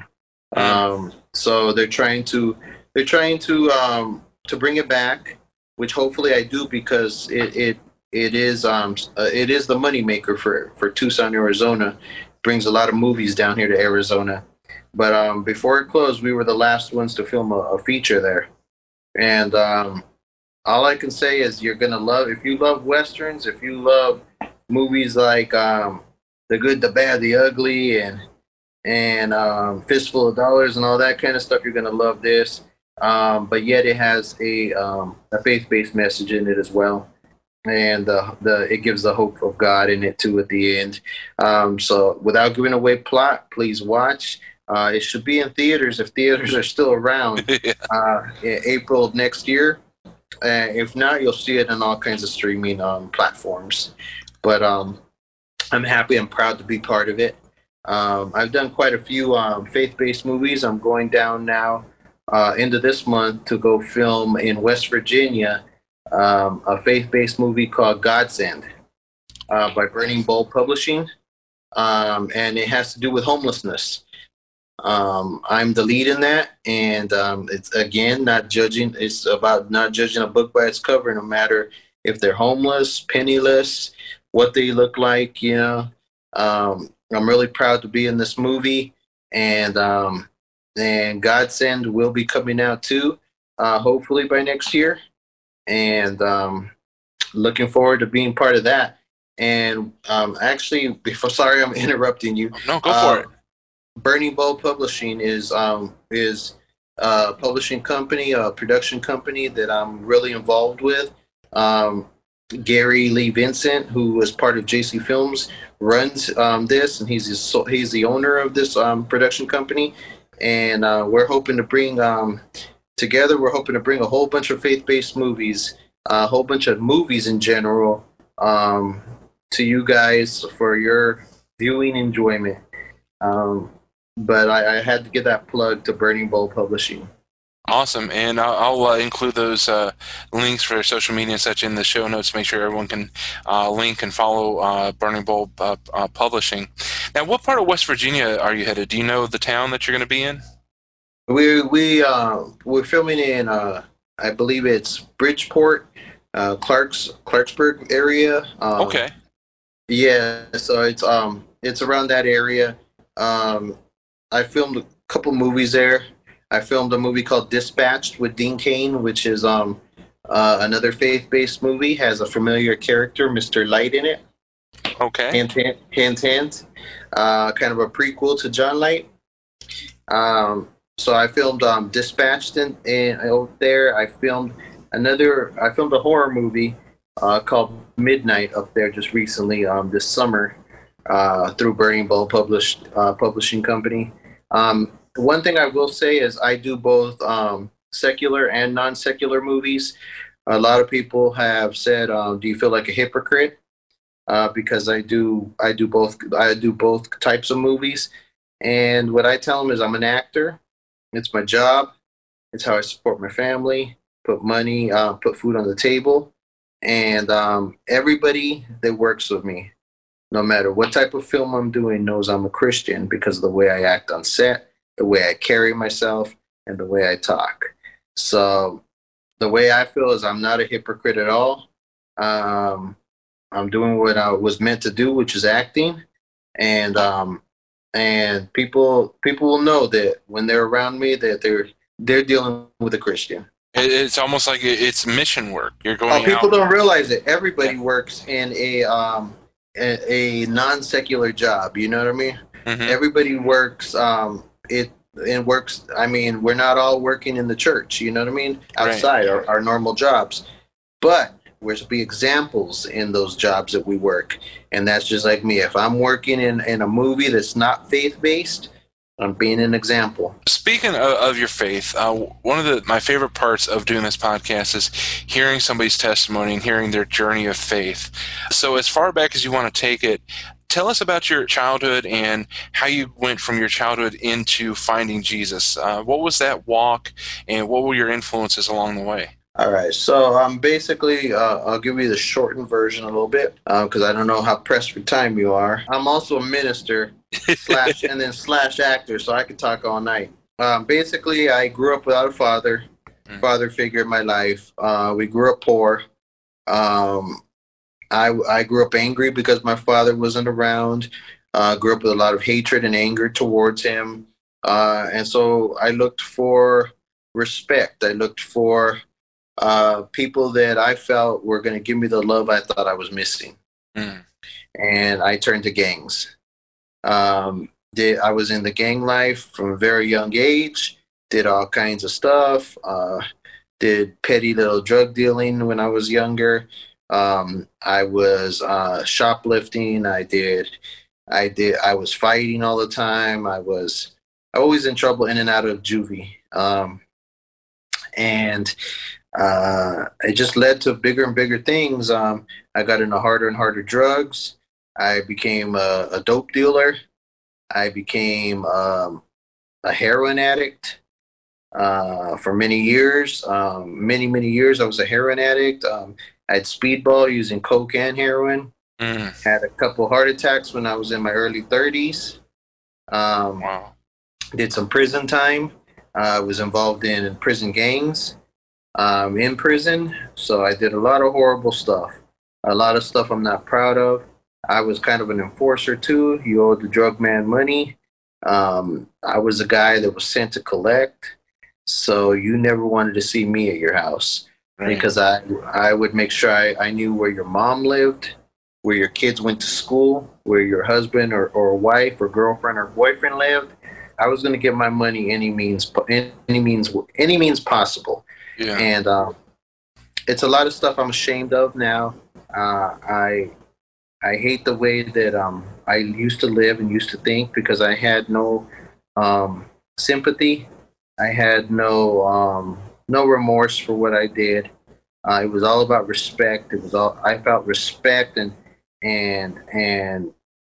Um, so they're trying to they're trying to um, to bring it back, which hopefully I do, because it. it It is um uh, it is the moneymaker for, for Tucson, Arizona. Brings a lot of movies down here to Arizona. But um before it closed, we were the last ones to film a, a feature there. And um all I can say is you're gonna love, if you love Westerns, if you love movies like um The Good, the Bad, the Ugly, and and um, Fistful of Dollars and all that kind of stuff, you're gonna love this. Um, but yet it has a um, a faith-based message in it as well. And the the it gives the hope of God in it too at the end. Um, so without giving away plot, please watch. Uh, it should be in theaters if theaters are still around yeah. uh, in April of next year. Uh, if not, you'll see it on all kinds of streaming um, platforms. But um, I'm happy and proud to be part of it. Um, I've done quite a few um, faith-based movies. I'm going down now uh, into this month to go film in West Virginia. Um, a faith-based movie called Godsend uh, by Burning Bowl Publishing, um, and it has to do with homelessness. Um, I'm the lead in that, and um, it's again not judging. It's about not judging a book by its cover, no matter if they're homeless, penniless, what they look like. You know, um, I'm really proud to be in this movie, and um, and Godsend will be coming out too, uh, hopefully by next year. And um, looking forward to being part of that. And um, actually, before sorry, I'm interrupting you. No, go uh, for it. Burning Bowl Publishing is um, is a publishing company, a production company that I'm really involved with. Um, Gary Lee Vincent, who was part of J C Films, runs um, this, and he's his, he's the owner of this um, production company. And uh, we're hoping to bring. Um, Together, we're hoping to bring a whole bunch of faith-based movies, a whole bunch of movies in general, um, to you guys for your viewing enjoyment. Um, but I, I had to get that plug to Burning Bowl Publishing. Awesome, and I'll, I'll uh, include those uh, links for social media and such in the show notes. Make sure everyone can uh, link and follow uh, Burning Bowl uh, uh, Publishing. Now, what part of West Virginia are you headed? Do you know the town that you're going to be in? We we uh, we're filming in uh, I believe it's Bridgeport, uh, Clarks Clarksburg area. Um, okay. Yeah, so it's um it's around that area. Um, I filmed a couple movies there. I filmed a movie called Dispatched with Dean Cain, which is um uh, another faith-based movie. Has a familiar character, Mister Light, in it. Okay. Hint, hint, hint, hint. Uh, kind of a prequel to John Light. Um. So I filmed um, Dispatched in, in over there. I filmed another. I filmed a horror movie uh, called Midnight up there just recently, um, this summer, uh, through Burning Bowl published uh, publishing company. Um, one thing I will say is I do both um, secular and non-secular movies. A lot of people have said, um, "Do you feel like a hypocrite?" Uh, because I do. I do both. I do both types of movies, and what I tell them is I'm an actor. It's my job. It's how I support my family, put money, uh, put food on the table. And um, everybody that works with me, no matter what type of film I'm doing, knows I'm a Christian because of the way I act on set, the way I carry myself, and the way I talk. So the way I feel is I'm not a hypocrite at all. Um, I'm doing what I was meant to do, which is acting, and um, and people people will know that when they're around me that they're they're dealing with a Christian. It's almost like it's mission work. You're going. Oh, people out. don't realize it. Everybody yeah. works in a um a, a non-secular job. You know what I mean? Mm-hmm. Everybody works. Um, it it works. I mean, we're not all working in the church. You know what I mean? Outside right. our, our normal jobs, but we're to be examples in those jobs that we work. And that's just like me. If I'm working in, in a movie that's not faith-based, I'm being an example. Speaking of, of your faith, uh, one of the my favorite parts of doing this podcast is hearing somebody's testimony and hearing their journey of faith. So as far back as you want to take it, tell us about your childhood and how you went from your childhood into finding Jesus. Uh, what was that walk, and what were your influences along the way? All right, so um, basically, uh, I'll give you the shortened version a little bit because uh, I don't know how pressed for time you are. I'm also a minister slash and then slash actor, so I could talk all night. Um, basically, I grew up without a father, mm. father figure in my life. Uh, we grew up poor. Um, I I grew up angry because my father wasn't around. Uh, grew up with a lot of hatred and anger towards him, uh, and so I looked for respect. I looked for Uh, people that I felt were going to give me the love I thought I was missing. Mm. And I turned to gangs. Um, did, I was in the gang life from a very young age, did all kinds of stuff, uh, did petty little drug dealing when I was younger. Um, I was uh, shoplifting. I did, I did, I was fighting all the time. I was always in trouble in and out of juvie. Um, and Uh, it just led to bigger and bigger things. Um, I got into harder and harder drugs. I became a, a dope dealer. I became um, a heroin addict uh, for many years. Um, many, many years I was a heroin addict. Um, I had speedball using coke and heroin. Mm. Had a couple heart attacks when I was in my early thirties. Um, wow. Did some prison time. I uh, was involved in prison gangs. Um, in prison, so I did a lot of horrible stuff, a lot of stuff I'm not proud of. I was kind of an enforcer too. You owed the drug man money. Um, I was a guy that was sent to collect, so you never wanted to see me at your house right. because I I would make sure I, I knew where your mom lived, where your kids went to school, where your husband or, or wife or girlfriend or boyfriend lived. I was going to get my money any means any means any means possible. Yeah. And um, it's a lot of stuff I'm ashamed of now. Uh, I I hate the way that um, I used to live and used to think because I had no um, sympathy. I had no um, no remorse for what I did. Uh, it was all about respect. It was all I felt respect and and and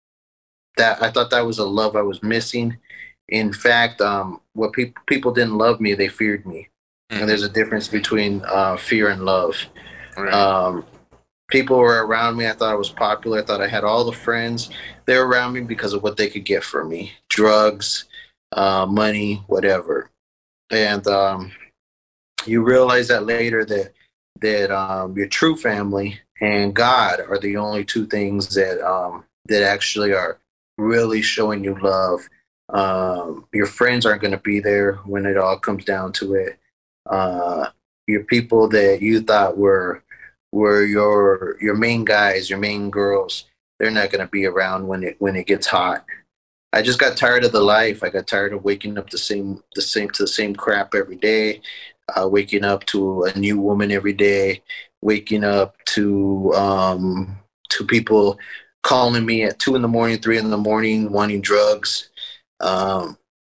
that I thought that was a love I was missing. In fact, um, what people people didn't love me, they feared me. Mm-hmm. And there's a difference between uh, fear and love. Right. Um, people were around me. I thought I was popular. I thought I had all the friends. They were around me because of what they could get from me. Drugs, uh, money, whatever. And um, you realize that later that that um, your true family and God are the only two things that um, that actually are really showing you love. Um, your friends aren't going to be there when it all comes down to it. Uh, your people that you thought were were your your main guys, your main girls, they're not going to be around when it when it gets hot. I just got tired of the life. I got tired of waking up the same the same to the same crap every day, uh, waking up to a new woman every day, waking up to um, to people calling me at two in the morning, three in the morning, wanting drugs. Um,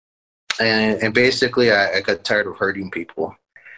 and, and basically, I, I got tired of hurting people.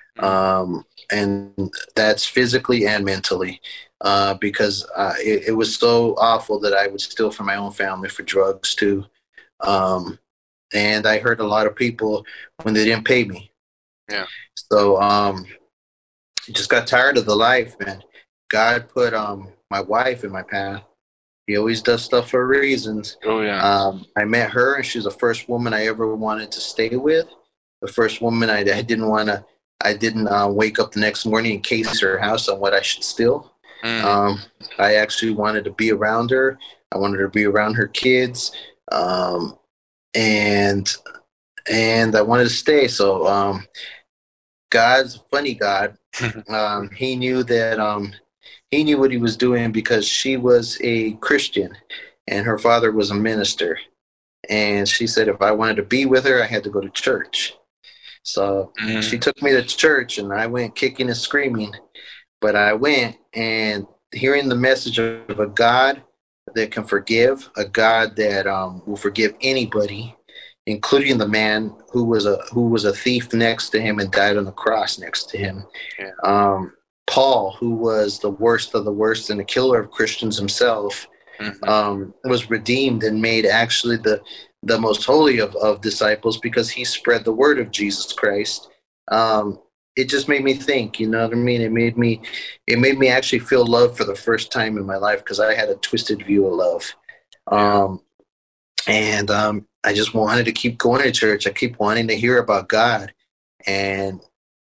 Um, and that's physically and mentally, uh, because uh, it, it was so awful that I would steal from my own family for drugs too. Um, and I hurt a lot of people when they didn't pay me. Yeah. So um, I just got tired of the life, man. God put um, my wife in my path. He always does stuff for reasons. Oh yeah. Um, I met her, and she's the first woman I ever wanted to stay with. The first woman I, I didn't want to. I didn't uh, wake up the next morning and case her house on what I should steal. Mm. Um, I actually wanted to be around her. I wanted to be around her kids, um, and and I wanted to stay. So um, God's a funny God. um, he knew that um, he knew what he was doing because she was a Christian and her father was a minister. And she said if I wanted to be with her, I had to go to church. So mm. she took me to church, and I went kicking and screaming. But I went, and hearing the message of a God that can forgive, a God that um, will forgive anybody, including the man who was a who was a thief next to him and died on the cross next to him. Yeah. Um, Paul, who was the worst of the worst and a killer of Christians himself, mm-hmm. um, was redeemed and made actually the the most holy of, of disciples because he spread the word of Jesus Christ. Um, it just made me think, you know what I mean? It made me, it made me actually feel love for the first time in my life because I had a twisted view of love. Um, and um, I just wanted to keep going to church. I keep wanting to hear about God. And,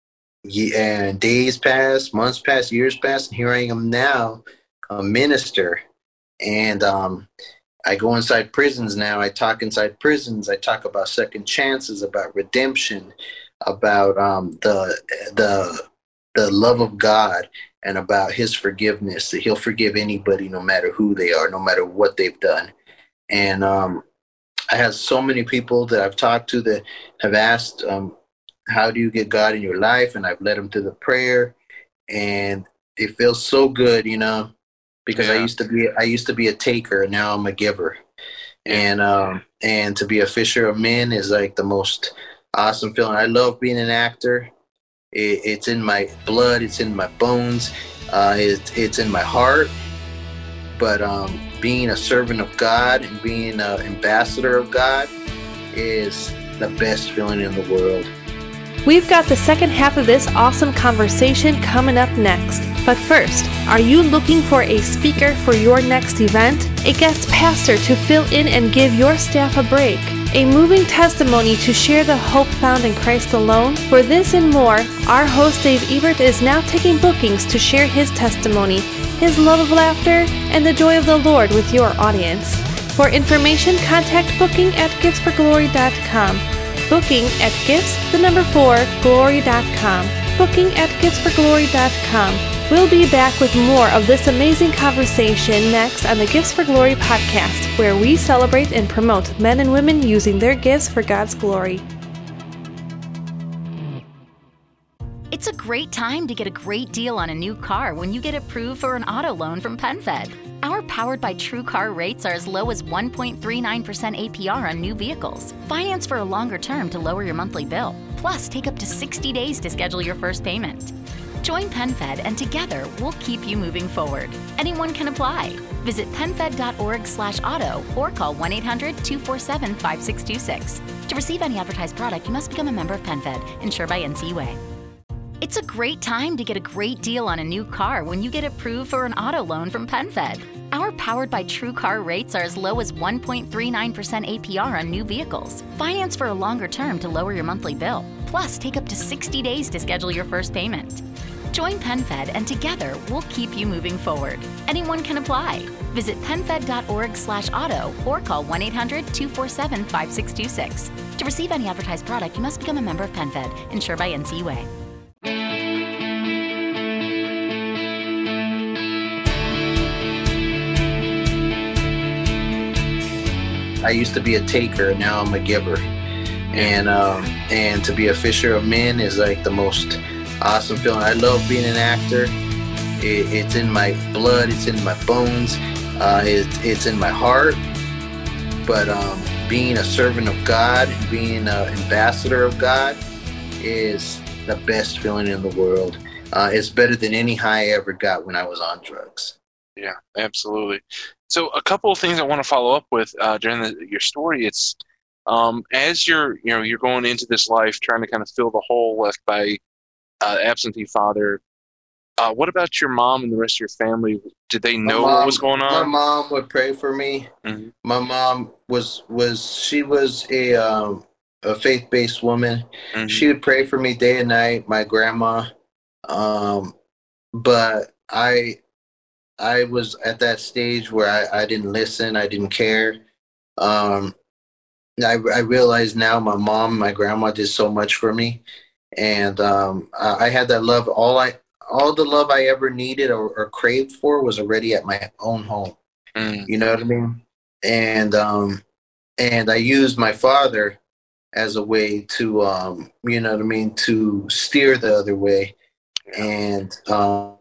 and days pass, months pass, years pass, and here I am now, a minister. And um, I go inside prisons now. I talk inside prisons. I talk about second chances, about redemption, about um, the the the love of God, and about his forgiveness, that he'll forgive anybody no matter who they are, no matter what they've done. And um, I have so many people that I've talked to that have asked, um, how do you get God in your life? And I've led them to the prayer, and it feels so good, you know, because yeah. I used to be I used to be a taker, and now I'm a giver. And um, and to be a fisher of men is like the most awesome feeling. I love being an actor. It, it's in my blood. It's in my bones. Uh, it, it's in my heart. But um, being a servant of God and being an ambassador of God is the best feeling in the world. We've got the second half of this awesome conversation coming up next. But first, are you looking for a speaker for your next event? A guest pastor to fill in and give your staff a break? A moving testimony to share the hope found in Christ alone? For this and more, our host Dave Ebert is now taking bookings to share his testimony, his love of laughter, and the joy of the Lord with your audience. For information, contact booking at gifts for glory dot com. Booking at gifts, the number four, glory dot com. Booking at gifts for glory dot com. We'll be back with more of this amazing conversation next on the Gifts for Glory podcast, where we celebrate and promote men and women using their gifts for God's glory. It's a great time to get a great deal on a new car when you get approved for an auto loan from PenFed. Our Powered by True Car rates are as low as one point three nine percent A P R on new vehicles. Finance for a longer term to lower your monthly bill. Plus, take up to sixty days to schedule your first payment. Join PenFed, and together we'll keep you moving forward. Anyone can apply. Visit penfed.org slash auto or call one eight hundred two four seven five six two six. To receive any advertised product, you must become a member of PenFed, insured by N C U A. It's a great time to get a great deal on a new car when you get approved for an auto loan from PenFed. Our Powered by True Car rates are as low as one point three nine percent A P R on new vehicles. Finance for a longer term to lower your monthly bill. Plus, take up to sixty days to schedule your first payment. Join PenFed, and together we'll keep you moving forward. Anyone can apply. Visit penfed.org slash auto or call one eight hundred two four seven five six two six. To receive any advertised product, you must become a member of PenFed, insured by N C U A. I used to be a taker, now I'm a giver. And um, and to be a fisher of men is like the most awesome feeling. I love being an actor. It, it's in my blood. It's in my bones. Uh, it, it's in my heart. But um, being a servant of God and being an ambassador of God is the best feeling in the world. Uh, it's better than any high I ever got when I was on drugs. Yeah, absolutely. So a couple of things I want to follow up with uh, during the, your story. It's um, as you're you know you're going into this life trying to kind of fill the hole left by uh, absentee father. Uh, what about your mom and the rest of your family? Did they My know mom, what was going my on? mom would pray for me. Mhm. My mom was was she was a um, a faith based woman. Mhm. She would pray for me day and night. My grandma, um, but I I was at that stage where I, I didn't listen. I didn't care. Um, I I realize now my mom, my grandma did so much for me, and um, I, I had that love. All I all the love I ever needed or, or craved for was already at my own home. Mm. You know what I mean? And um, and I used my father as a way to um, you know what I mean, to steer the other way. And um,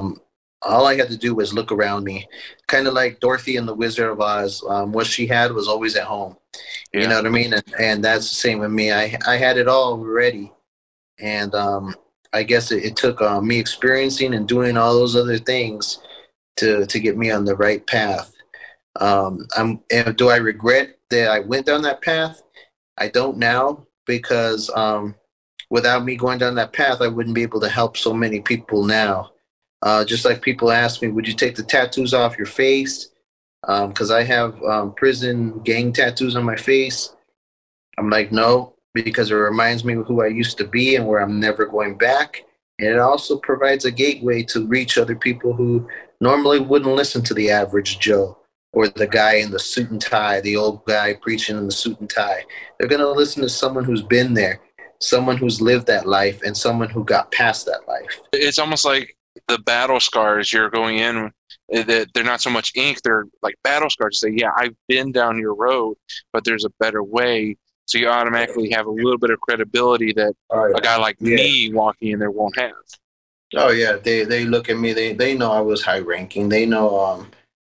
all I had to do was look around me, kind of like Dorothy and the Wizard of Oz. Um, what she had was always at home. You Yeah. know what I mean? And, and that's the same with me. I I had it all ready, and um, I guess it, it took uh, me experiencing and doing all those other things to to get me on the right path. Um, I'm. And do I regret that I went down that path? I don't now, because um, without me going down that path, I wouldn't be able to help so many people now. Uh, just like people ask me, would you take the tattoos off your face? Because um, I have um, prison gang tattoos on my face. I'm like, no, because it reminds me of who I used to be and where I'm never going back. And it also provides a gateway to reach other people who normally wouldn't listen to the average Joe or the guy in the suit and tie, the old guy preaching in the suit and tie. They're going to listen to someone who's been there, someone who's lived that life, and someone who got past that life. It's almost like the battle scars you're going in, that they're not so much ink, they're like battle scars. Say, yeah, I've been down your road, but there's a better way. So you automatically have a little bit of credibility that Oh, yeah. a guy like Yeah. me walking in there won't have. Oh yeah, they they look at me. They they know I was high ranking. They know um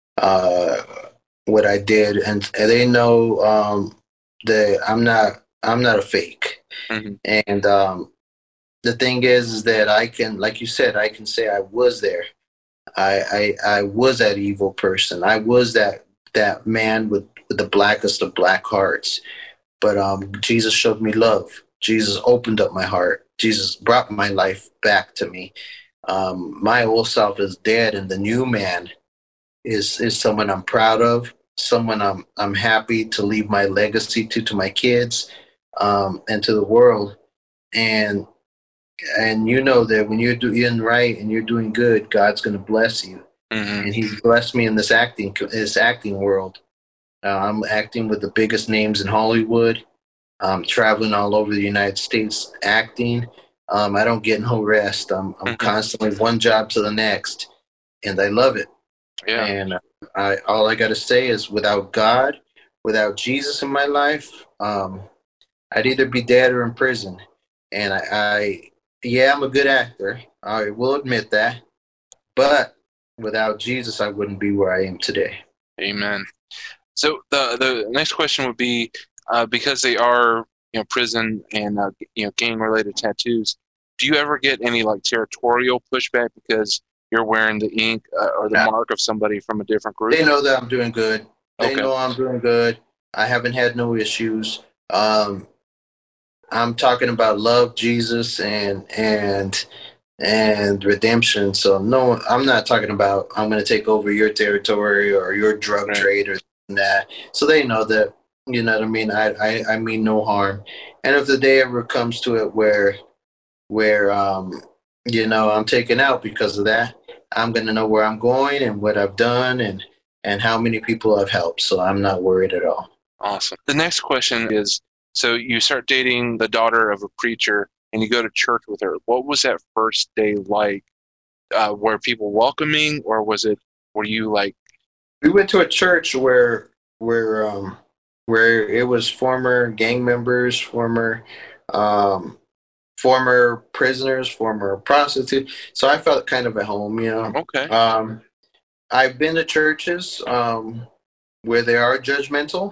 uh what I did, and, and they know um that I'm not I'm not a fake. Mm-hmm. And um the thing is, is that I can, like you said, I can say I was there. I I, I was that evil person. I was that that man with, with the blackest of black hearts. But um, Jesus showed me love. Jesus opened up my heart. Jesus brought my life back to me. Um, my old self is dead, and the new man is is someone I'm proud of, someone I'm I'm happy to leave my legacy to to my kids, um, and to the world. And and you know that when you're doing right and you're doing good, God's going to bless you. Mm-hmm. And He's blessed me in this acting this acting world. Uh, I'm acting with the biggest names in Hollywood. I'm traveling all over the United States acting. Um, I don't get no rest. I'm I'm Mm-hmm. constantly one job to the next, and I love it. Yeah. And I all I got to say is, without God, without Jesus in my life, um, I'd either be dead or in prison. And I, I, yeah, I'm a good actor. I will admit that. But without Jesus, I wouldn't be where I am today. Amen. So the the next question would be, uh, because they are, you know, prison and uh, you know, gang related tattoos, do you ever get any like territorial pushback because you're wearing the ink uh, or the Yeah. mark of somebody from a different group? They know that I'm doing good. They Okay. know I'm doing good. I haven't had no issues. Um, I'm talking about love, Jesus, and and and redemption. So no, I'm not talking about I'm going to take over your territory or your drug Right. trade or that. So they know that, you know what I mean. I, I I mean no harm. And if the day ever comes to it where where um you know I'm taken out because of that, I'm going to know where I'm going and what I've done and and how many people I've helped. So I'm not worried at all. Awesome. The next question is, so you start dating the daughter of a preacher and you go to church with her. What was that first day like? Uh, were people welcoming, or was it, were you like, We went to a church where where um where it was former gang members, former um former prisoners, former prostitutes. So I felt kind of at home, you know. okay. Um I've been to churches um where they are judgmental.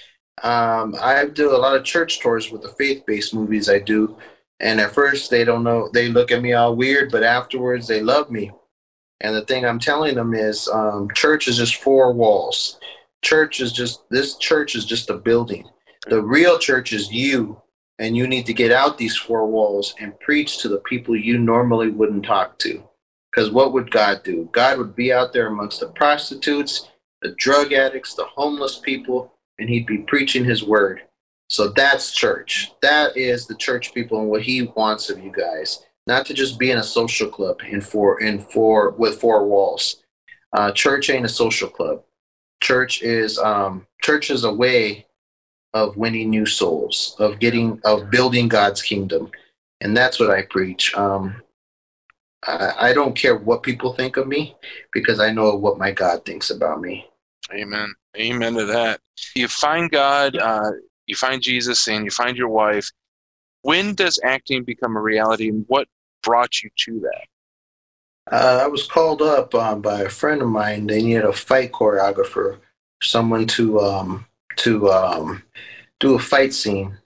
Um I do a lot of church tours with the faith-based movies I do. And at first they don't know, they look at me all weird, but afterwards they love me. And the thing I'm telling them is, um, church is just four walls. Church is just, this church is just a building. The real church is you, and you need to get out these four walls and preach to the people you normally wouldn't talk to. Because what would God do? God would be out there amongst the prostitutes, the drug addicts, the homeless people, and he'd be preaching his word. So that's church. That is the church people and what he wants of you guys. Not to just be in a social club in four in four with four walls. Uh, church ain't a social club. Church is um, church is a way of winning new souls, of getting of building God's kingdom, and that's what I preach. Um, I, I don't care what people think of me because I know what my God thinks about me. Amen. Amen to that. You find God, uh, you find Jesus, and you find your wife. When does acting become a reality, and what brought you to that? Uh, I was called up um, by a friend of mine. They needed a fight choreographer, someone to um, to um, do a fight scene.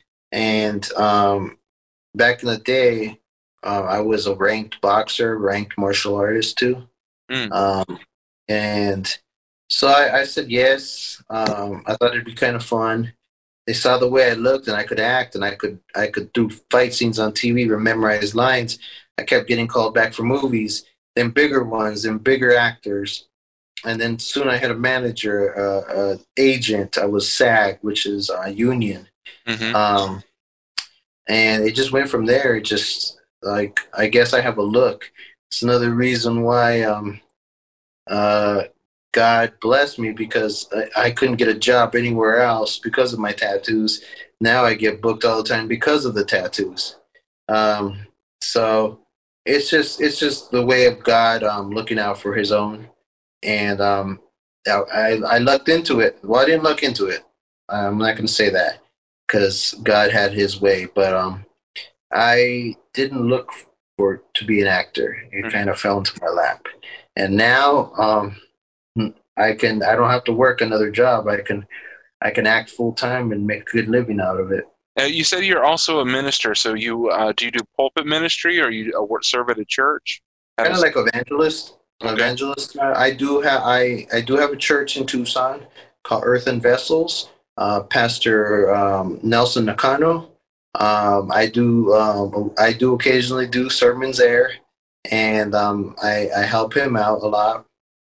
And um, back in the day, uh, I was a ranked boxer, ranked martial artist too. Mm. Um, and so I, I said yes. Um, I thought it'd be kind of fun. They saw the way I looked, and I could act, and I could I could do fight scenes on T V, memorize lines. I kept getting called back for movies, then bigger ones, then bigger actors, and then soon I had a manager, uh, uh, agent. I was SAG, which is a union, mm-hmm. um, and it just went from there. It just like I guess I have a look. It's another reason why um, uh, God blessed me because I, I couldn't get a job anywhere else because of my tattoos. Now I get booked all the time because of the tattoos. Um, so it's just it's just the way of God um, looking out for His own, and um, I I lucked into it. Well, I didn't luck into it. I'm not going to say that because God had His way, but um, I didn't look for to be an actor. It mm-hmm. kind of fell into my lap, and now um. I can. I don't have to work another job. I can. I can act full time and make a good living out of it. Uh, you said you're also a minister. So you uh, do you do pulpit ministry, or you uh, work, serve at a church? Kind of like evangelist. Okay. Evangelist. I do have. I I do have a church in Tucson called Earthen Vessels. Uh, Pastor um, Nelson Nakano. Um, I do. Um, I do occasionally do sermons there, and um, I, I help him out a lot.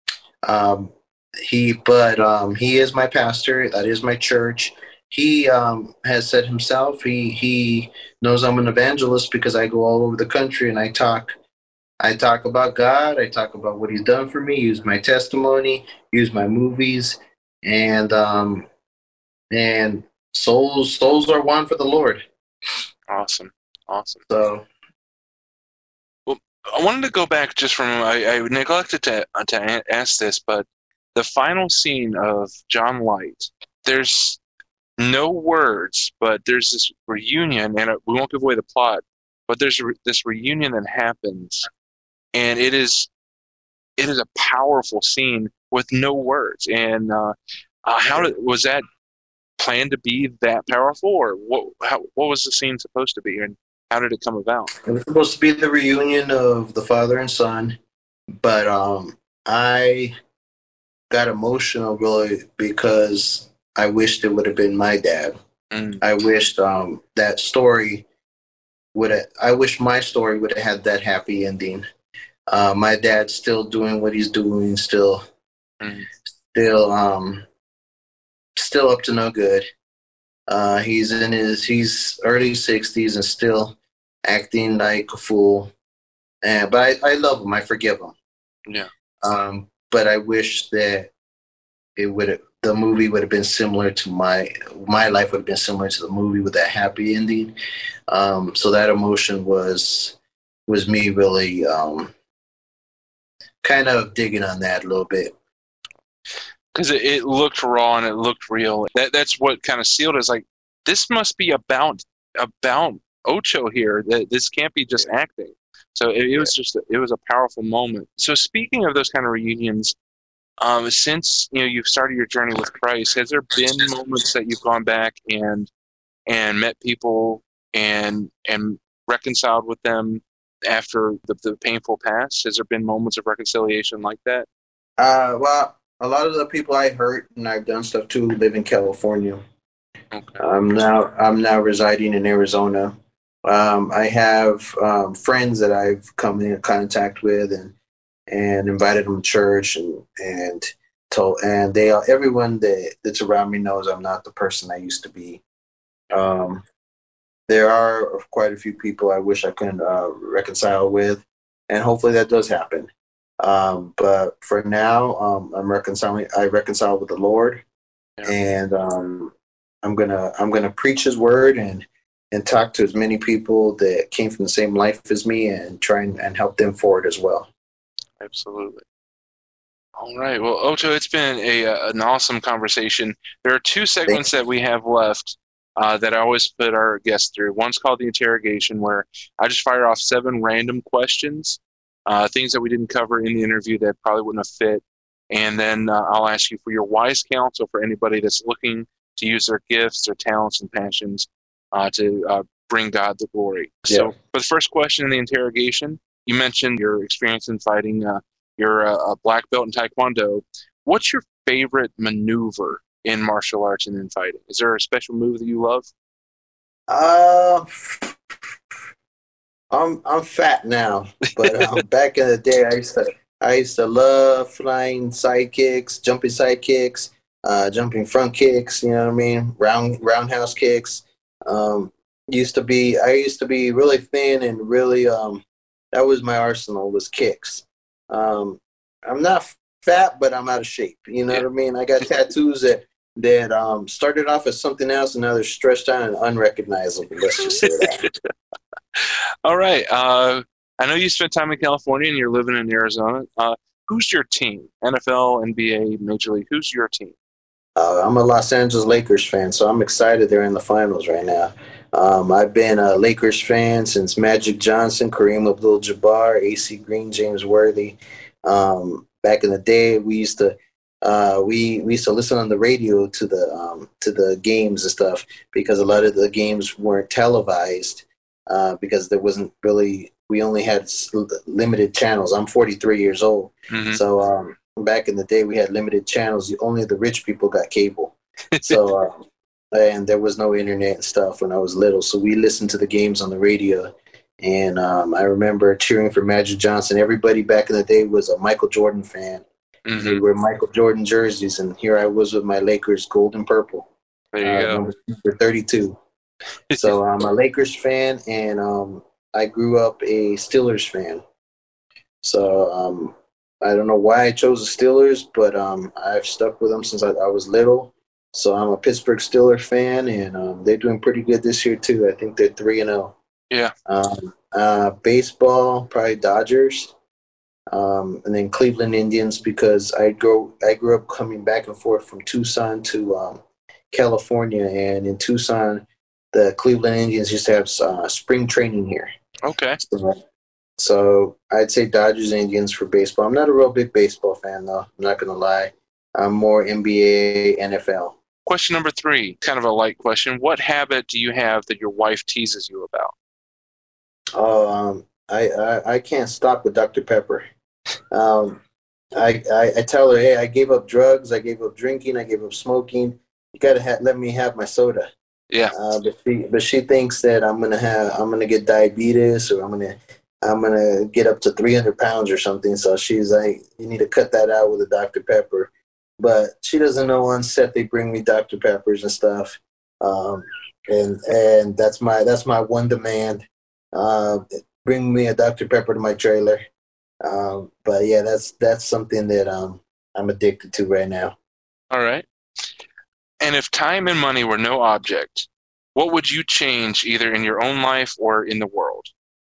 Um, he, but um, he is my pastor. That is my church. He um, has said himself. He he knows I'm an evangelist because I go all over the country and I talk. I talk about God. I talk about what He's done for me. Use my testimony. Use my movies, and um, and souls souls are won for the Lord. Awesome, awesome. So. I wanted to go back just from, I, I neglected to, to ask this, but the final scene of John Light, there's no words, but there's this reunion, and we won't give away the plot, but there's re- this reunion that happens, and it is it is a powerful scene with no words. And uh, uh, how did, was that planned to be that powerful, or what? How, what was the scene supposed to be? And how did it come about? It was supposed to be the reunion of the father and son, but um, I got emotional really because I wished it would have been my dad. Mm. I wished um, that story would have, I wish my story would have had that happy ending. Uh, my dad's still doing what he's doing, still, mm. still, um, still up to no good. Uh, he's in his he's early sixties and still acting like a fool. And but I, I love him. I forgive him. Yeah. Um, but I wish that it would the movie would have been similar to my my life would have been similar to the movie with that happy ending. Um, so that emotion was was me really um, kind of digging on that a little bit. Because it, it looked raw and it looked real. That that's what kind of sealed it. It's like, this must be about about Ocho here. That this can't be just acting. So it, it was just a, it was a powerful moment. So speaking of those kind of reunions, um, since you know you've started your journey with Christ, has there been moments that you've gone back and and met people and and reconciled with them after the, the painful past? Has there been moments of reconciliation like that? Uh, well. A lot of the people I hurt and I've done stuff to live in California. Okay. I'm now I'm now residing in Arizona. Um, I have um, friends that I've come in contact with and and invited them to church and and told and they are everyone that, that's around me knows I'm not the person I used to be. Um, there are quite a few people I wish I could uh, reconcile with, and hopefully that does happen. Um, but for now, um, I'm reconciling. I reconcile with the Lord, Yeah. and um, I'm gonna I'm gonna preach His word and and talk to as many people that came from the same life as me and try and, and help them forward as well. Absolutely. All right. Well, Otto, it's been a uh, an awesome conversation. There are two segments that we have left uh, that I always put our guests through. One's called the interrogation, where I just fire off seven random questions, uh, things that we didn't cover in the interview that probably wouldn't have fit. And then uh, I'll ask you for your wise counsel for anybody that's looking to use their gifts, their talents, and passions uh, to uh, bring God the glory. Yeah. So for the first question in the interrogation, you mentioned your experience in fighting. Uh, you're a, a black belt in Taekwondo. What's your favorite maneuver in martial arts and in fighting? Is there a special move that you love? Uh, I'm I'm fat now, but um, back in the day, I used to I used to love flying side kicks, jumping side kicks, uh, jumping front kicks. You know what I mean? Round roundhouse kicks. Um, used to be I used to be really thin and really um, that was my arsenal was kicks. Um, I'm not fat, but I'm out of shape. You know Yeah. what I mean? I got tattoos that that um, started off as something else, and now they're stretched out and unrecognizable. Let's just say that. All right. Uh, I know you spent time in California and you're living in Arizona. Uh, who's your team? N F L, N B A, Major League. Who's your team? Uh, I'm a Los Angeles Lakers fan, so I'm excited they're in the finals right now. Um, I've been a Lakers fan since Magic Johnson, Kareem Abdul-Jabbar, A C Green, James Worthy. Um, back in the day, we used to uh, we we used to listen on the radio to the um, to the games and stuff because a lot of the games weren't televised uh, because there wasn't really we only had limited channels. I'm forty-three years old, Mm-hmm. so. Um, Back in the day, we had limited channels. Only the rich people got cable. So, uh, and there was no internet and stuff when I was little. So we listened to the games on the radio. And um, I remember cheering for Magic Johnson. Everybody back in the day was a Michael Jordan fan. Mm-hmm. They were Michael Jordan jerseys. And here I was with my Lakers gold and purple. There you uh, go. Number thirty-two. So I'm a Lakers fan, and um, I grew up a Steelers fan. So, um, I don't know why I chose the Steelers, but um, I've stuck with them since I, I was little. So I'm a Pittsburgh Steelers fan, and um, they're doing pretty good this year too. I think they're three and zero. Yeah. Um, uh, baseball, probably Dodgers, um, and then Cleveland Indians because I grew I grew up coming back and forth from Tucson to um, California, and in Tucson, the Cleveland Indians used to have uh, spring training here. Okay. So, So I'd say Dodgers, Indians for baseball. I'm not a real big baseball fan, though. I'm not going to lie. I'm more N B A, N F L. Question number three, kind of a light question. What habit do you have that your wife teases you about? Oh, um, I, I I can't stop with Doctor Pepper. Um, I, I I tell her, hey, I gave up drugs, I gave up drinking, I gave up smoking. You gotta ha- let me have my soda. Yeah. Uh, but she but she thinks that I'm gonna have I'm gonna get diabetes or I'm gonna I'm gonna get up to three hundred pounds or something. So she's like, you need to cut that out with a Doctor Pepper. But she doesn't know on set they bring me Doctor Peppers and stuff, um, and and that's my that's my one demand. Uh, bring me a Doctor Pepper to my trailer. Um, but yeah, that's that's something that um, I'm addicted to right now. All right. And if time and money were no object, what would you change either in your own life or in the world?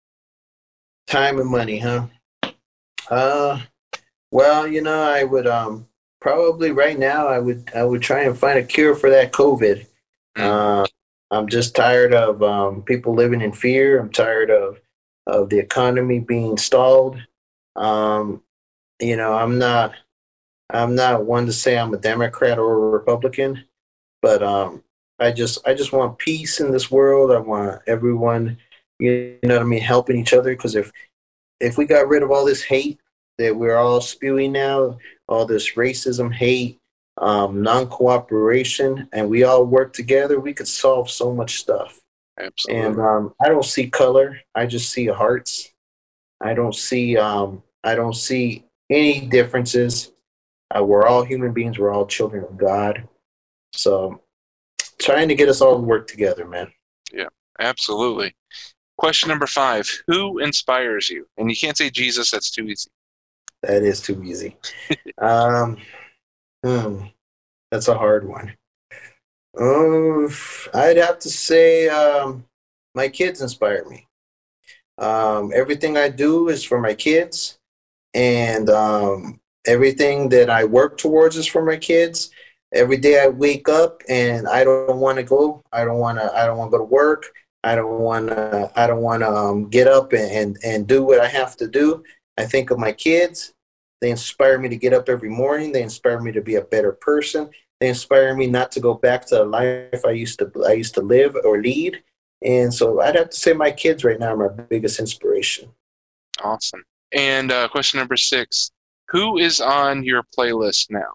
Time and money, huh? Uh, well, you know, I would um probably right now I would I would try and find a cure for that COVID. Mm. Uh, I'm just tired of um, people living in fear. I'm tired of of the economy being stalled. Um, you know, I'm not I'm not one to say I'm a Democrat or a Republican, but um, I just I just want peace in this world. I want everyone, you know what I mean, helping each other. Because if if we got rid of all this hate that we're all spewing now, all this racism, hate, um, non-cooperation, and we all work together, we could solve so much stuff. Absolutely. And um, I don't see color. I just see hearts. I don't see um, I don't see any differences. Uh, we're all human beings. We're all children of God. So trying to get us all to work together, man. Yeah, absolutely. Question number five: who inspires you? And you can't say Jesus. That's too easy. That is too easy. um, hmm, that's a hard one. Oh, I'd have to say um, my kids inspire me. Um, everything I do is for my kids, and um, everything that I work towards is for my kids. Every day I wake up and I don't want to go. I don't want to. I don't want to go to work. I don't want to. I don't want to um, get up and, and and do what I have to do. I think of my kids. They inspire me to get up every morning. They inspire me to be a better person. They inspire me not to go back to the life I used to I used to live or lead. And so I'd have to say my kids right now are my biggest inspiration. Awesome. And uh, question number six: who is on your playlist now?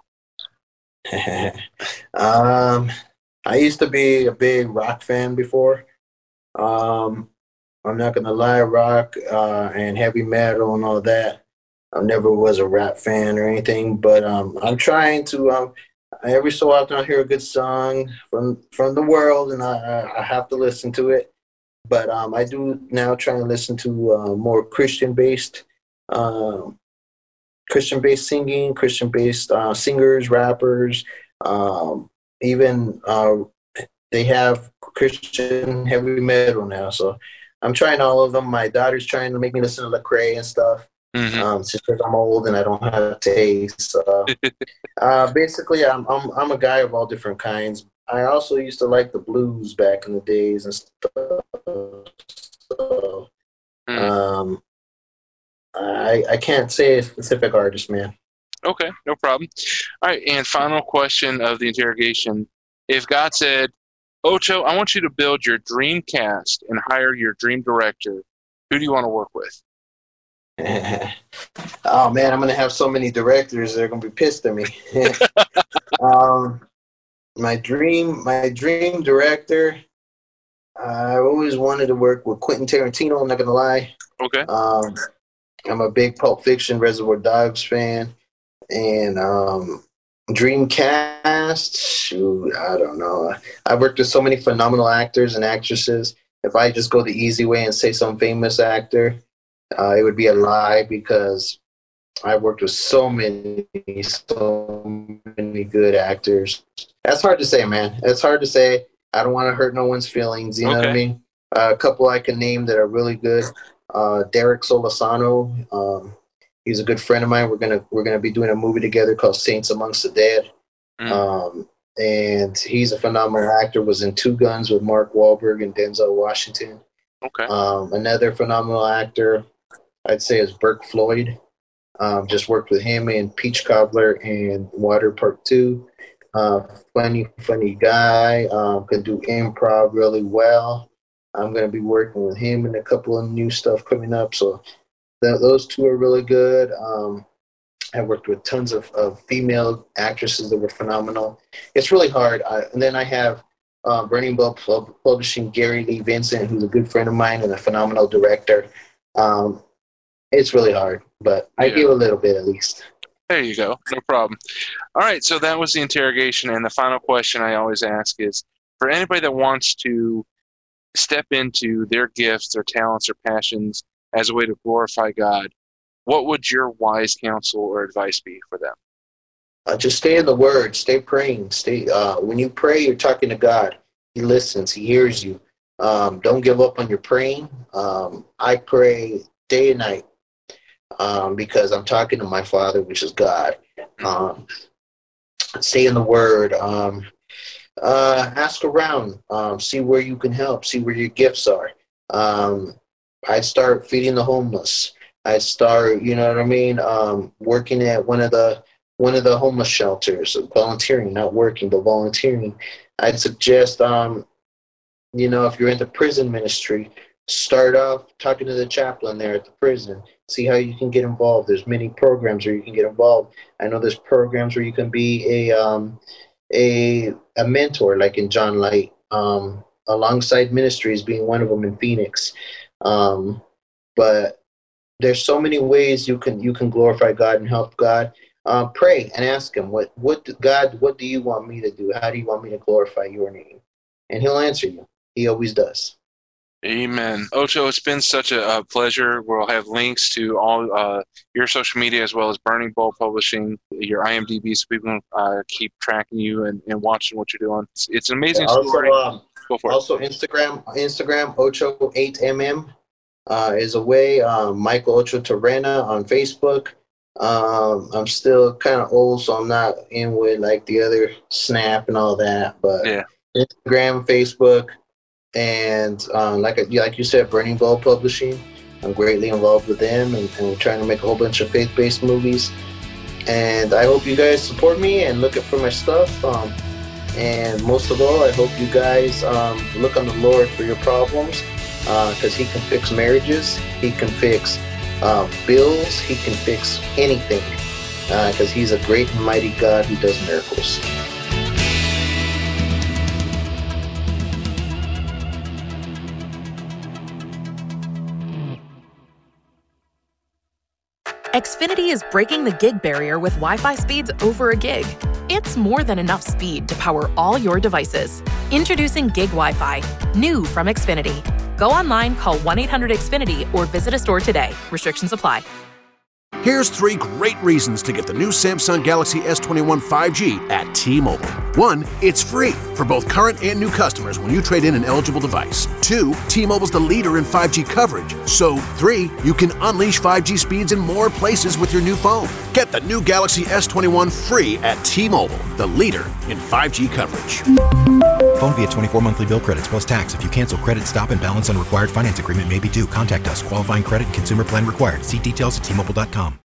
um, I used to be a big rock fan before. Um, I'm not gonna lie, rock uh, and heavy metal and all that. I never was a rap fan or anything, but um, I'm trying to. Um, every so often, I hear a good song from from the world, and I, I have to listen to it. But um, I do now try and listen to uh, more Christian based, um, Christian based singing, Christian based uh, singers, rappers. Um, even uh, they have Christian heavy metal now, so I'm trying all of them. My daughter's trying to make me listen to Lecrae and stuff. Mm-hmm. Um, just because I'm old and I don't have taste. So, uh, basically, I'm I'm I'm a guy of all different kinds. I also used to like the blues back in the days and stuff. So, mm. um, I I can't say a specific artist, man. Okay, no problem. All right, and final question of the interrogation: if God said, "Ocho, I want you to build your dream cast and hire your dream director," who do you want to work with? Oh man, I'm gonna have so many directors that are gonna be pissed at me. um, my dream, my dream director. I always wanted to work with Quentin Tarantino. I'm not gonna lie. Okay. Um, I'm a big Pulp Fiction, Reservoir Dogs fan, and um, Dreamcast. Shoot, I don't know. I've worked with so many phenomenal actors and actresses. If I just go the easy way and say some famous actor, Uh, it would be a lie because I worked with so many, so many good actors. That's hard to say, man. It's hard to say. I don't want to hurt no one's feelings. You know okay. what I mean? Uh, a couple I can name that are really good. Uh, Derek Solisano. Um, he's a good friend of mine. We're gonna we're gonna be doing a movie together called Saints Amongst the Dead. Mm. Um, and he's a phenomenal actor. Was in Two Guns with Mark Wahlberg and Denzel Washington. Okay. Um, another phenomenal actor I'd say is Burke Floyd. Um, just worked with him in Peach Cobbler and Water Part Two. Uh, funny, funny guy. Um, can do improv really well. I'm going to be working with him in a couple of new stuff coming up. So th- those two are really good. Um, I worked with tons of, of female actresses that were phenomenal. It's really hard. I, and then I have uh, Burning Bell Pub- Publishing Gary Lee Vincent, who's a good friend of mine and a phenomenal director. Um, It's really hard, but I yeah. give a little bit at least. There you go. No problem. All right, so that was the interrogation, and the final question I always ask is, for anybody that wants to step into their gifts, their talents, or passions as a way to glorify God, what would your wise counsel or advice be for them? Uh, just stay in the Word. Stay praying. Stay. Uh, when you pray, you're talking to God. He listens. He hears you. Um, don't give up on your praying. Um, I pray day and night. Um, because I'm talking to my Father, which is God. Um, stay in the Word. Um, uh, ask around. Um, see where you can help. See where your gifts are. Um, I start feeding the homeless. I start, you know what I mean, um, working at one of the one of the homeless shelters, volunteering, not working, but volunteering. I'd suggest, um, you know, if you're in the prison ministry, start off talking to the chaplain there at the prison. See how you can get involved. There's many programs where you can get involved. I know there's programs where you can be a um, a a mentor, like in John Light. Um, alongside Ministries being one of them in Phoenix. Um, but there's so many ways you can you can glorify God and help God. Uh, pray and ask Him, what what God, what do you want me to do? How do you want me to glorify your name? And He'll answer you. He always does. Amen. Ocho, it's been such a, a pleasure. We'll have links to all uh, your social media as well as Burning Bowl Publishing, your I M D B, so people can uh, keep tracking you and, and watching what you're doing. It's, it's an amazing also, story. Um, Go for also, it. Instagram, Instagram, Ocho eight M M uh, is a way. Um, Michael Ocho Terrena on Facebook. Um, I'm still kind of old, so I'm not in with like the other Snap and all that. But yeah. Instagram, Facebook. And um, like like you said, Burning Bowl Publishing, I'm greatly involved with them, and, and we're trying to make a whole bunch of faith-based movies. And I hope you guys support me and look up for my stuff. Um, and most of all, I hope you guys um, look on the Lord for your problems, because uh, He can fix marriages, He can fix uh, bills, He can fix anything, because uh, He's a great and mighty God who does miracles. Xfinity is breaking the gig barrier with Wi-Fi speeds over a gig. It's more than enough speed to power all your devices. Introducing Gig Wi-Fi, new from Xfinity. Go online, call one eight hundred X Finity, or visit a store today. Restrictions apply. Here's three great reasons to get the new Samsung Galaxy S twenty-one five G at T-Mobile. One, it's free for both current and new customers when you trade in an eligible device. Two, T-Mobile's the leader in five G coverage. So, three, you can unleash five G speeds in more places with your new phone. Get the new Galaxy S twenty-one free at T-Mobile, the leader in five G coverage. Phone via twenty-four monthly bill credits plus tax. If you cancel credit, stop, and balance on required finance agreement may be due. Contact us. Qualifying credit and consumer plan required. See details at T Mobile dot com.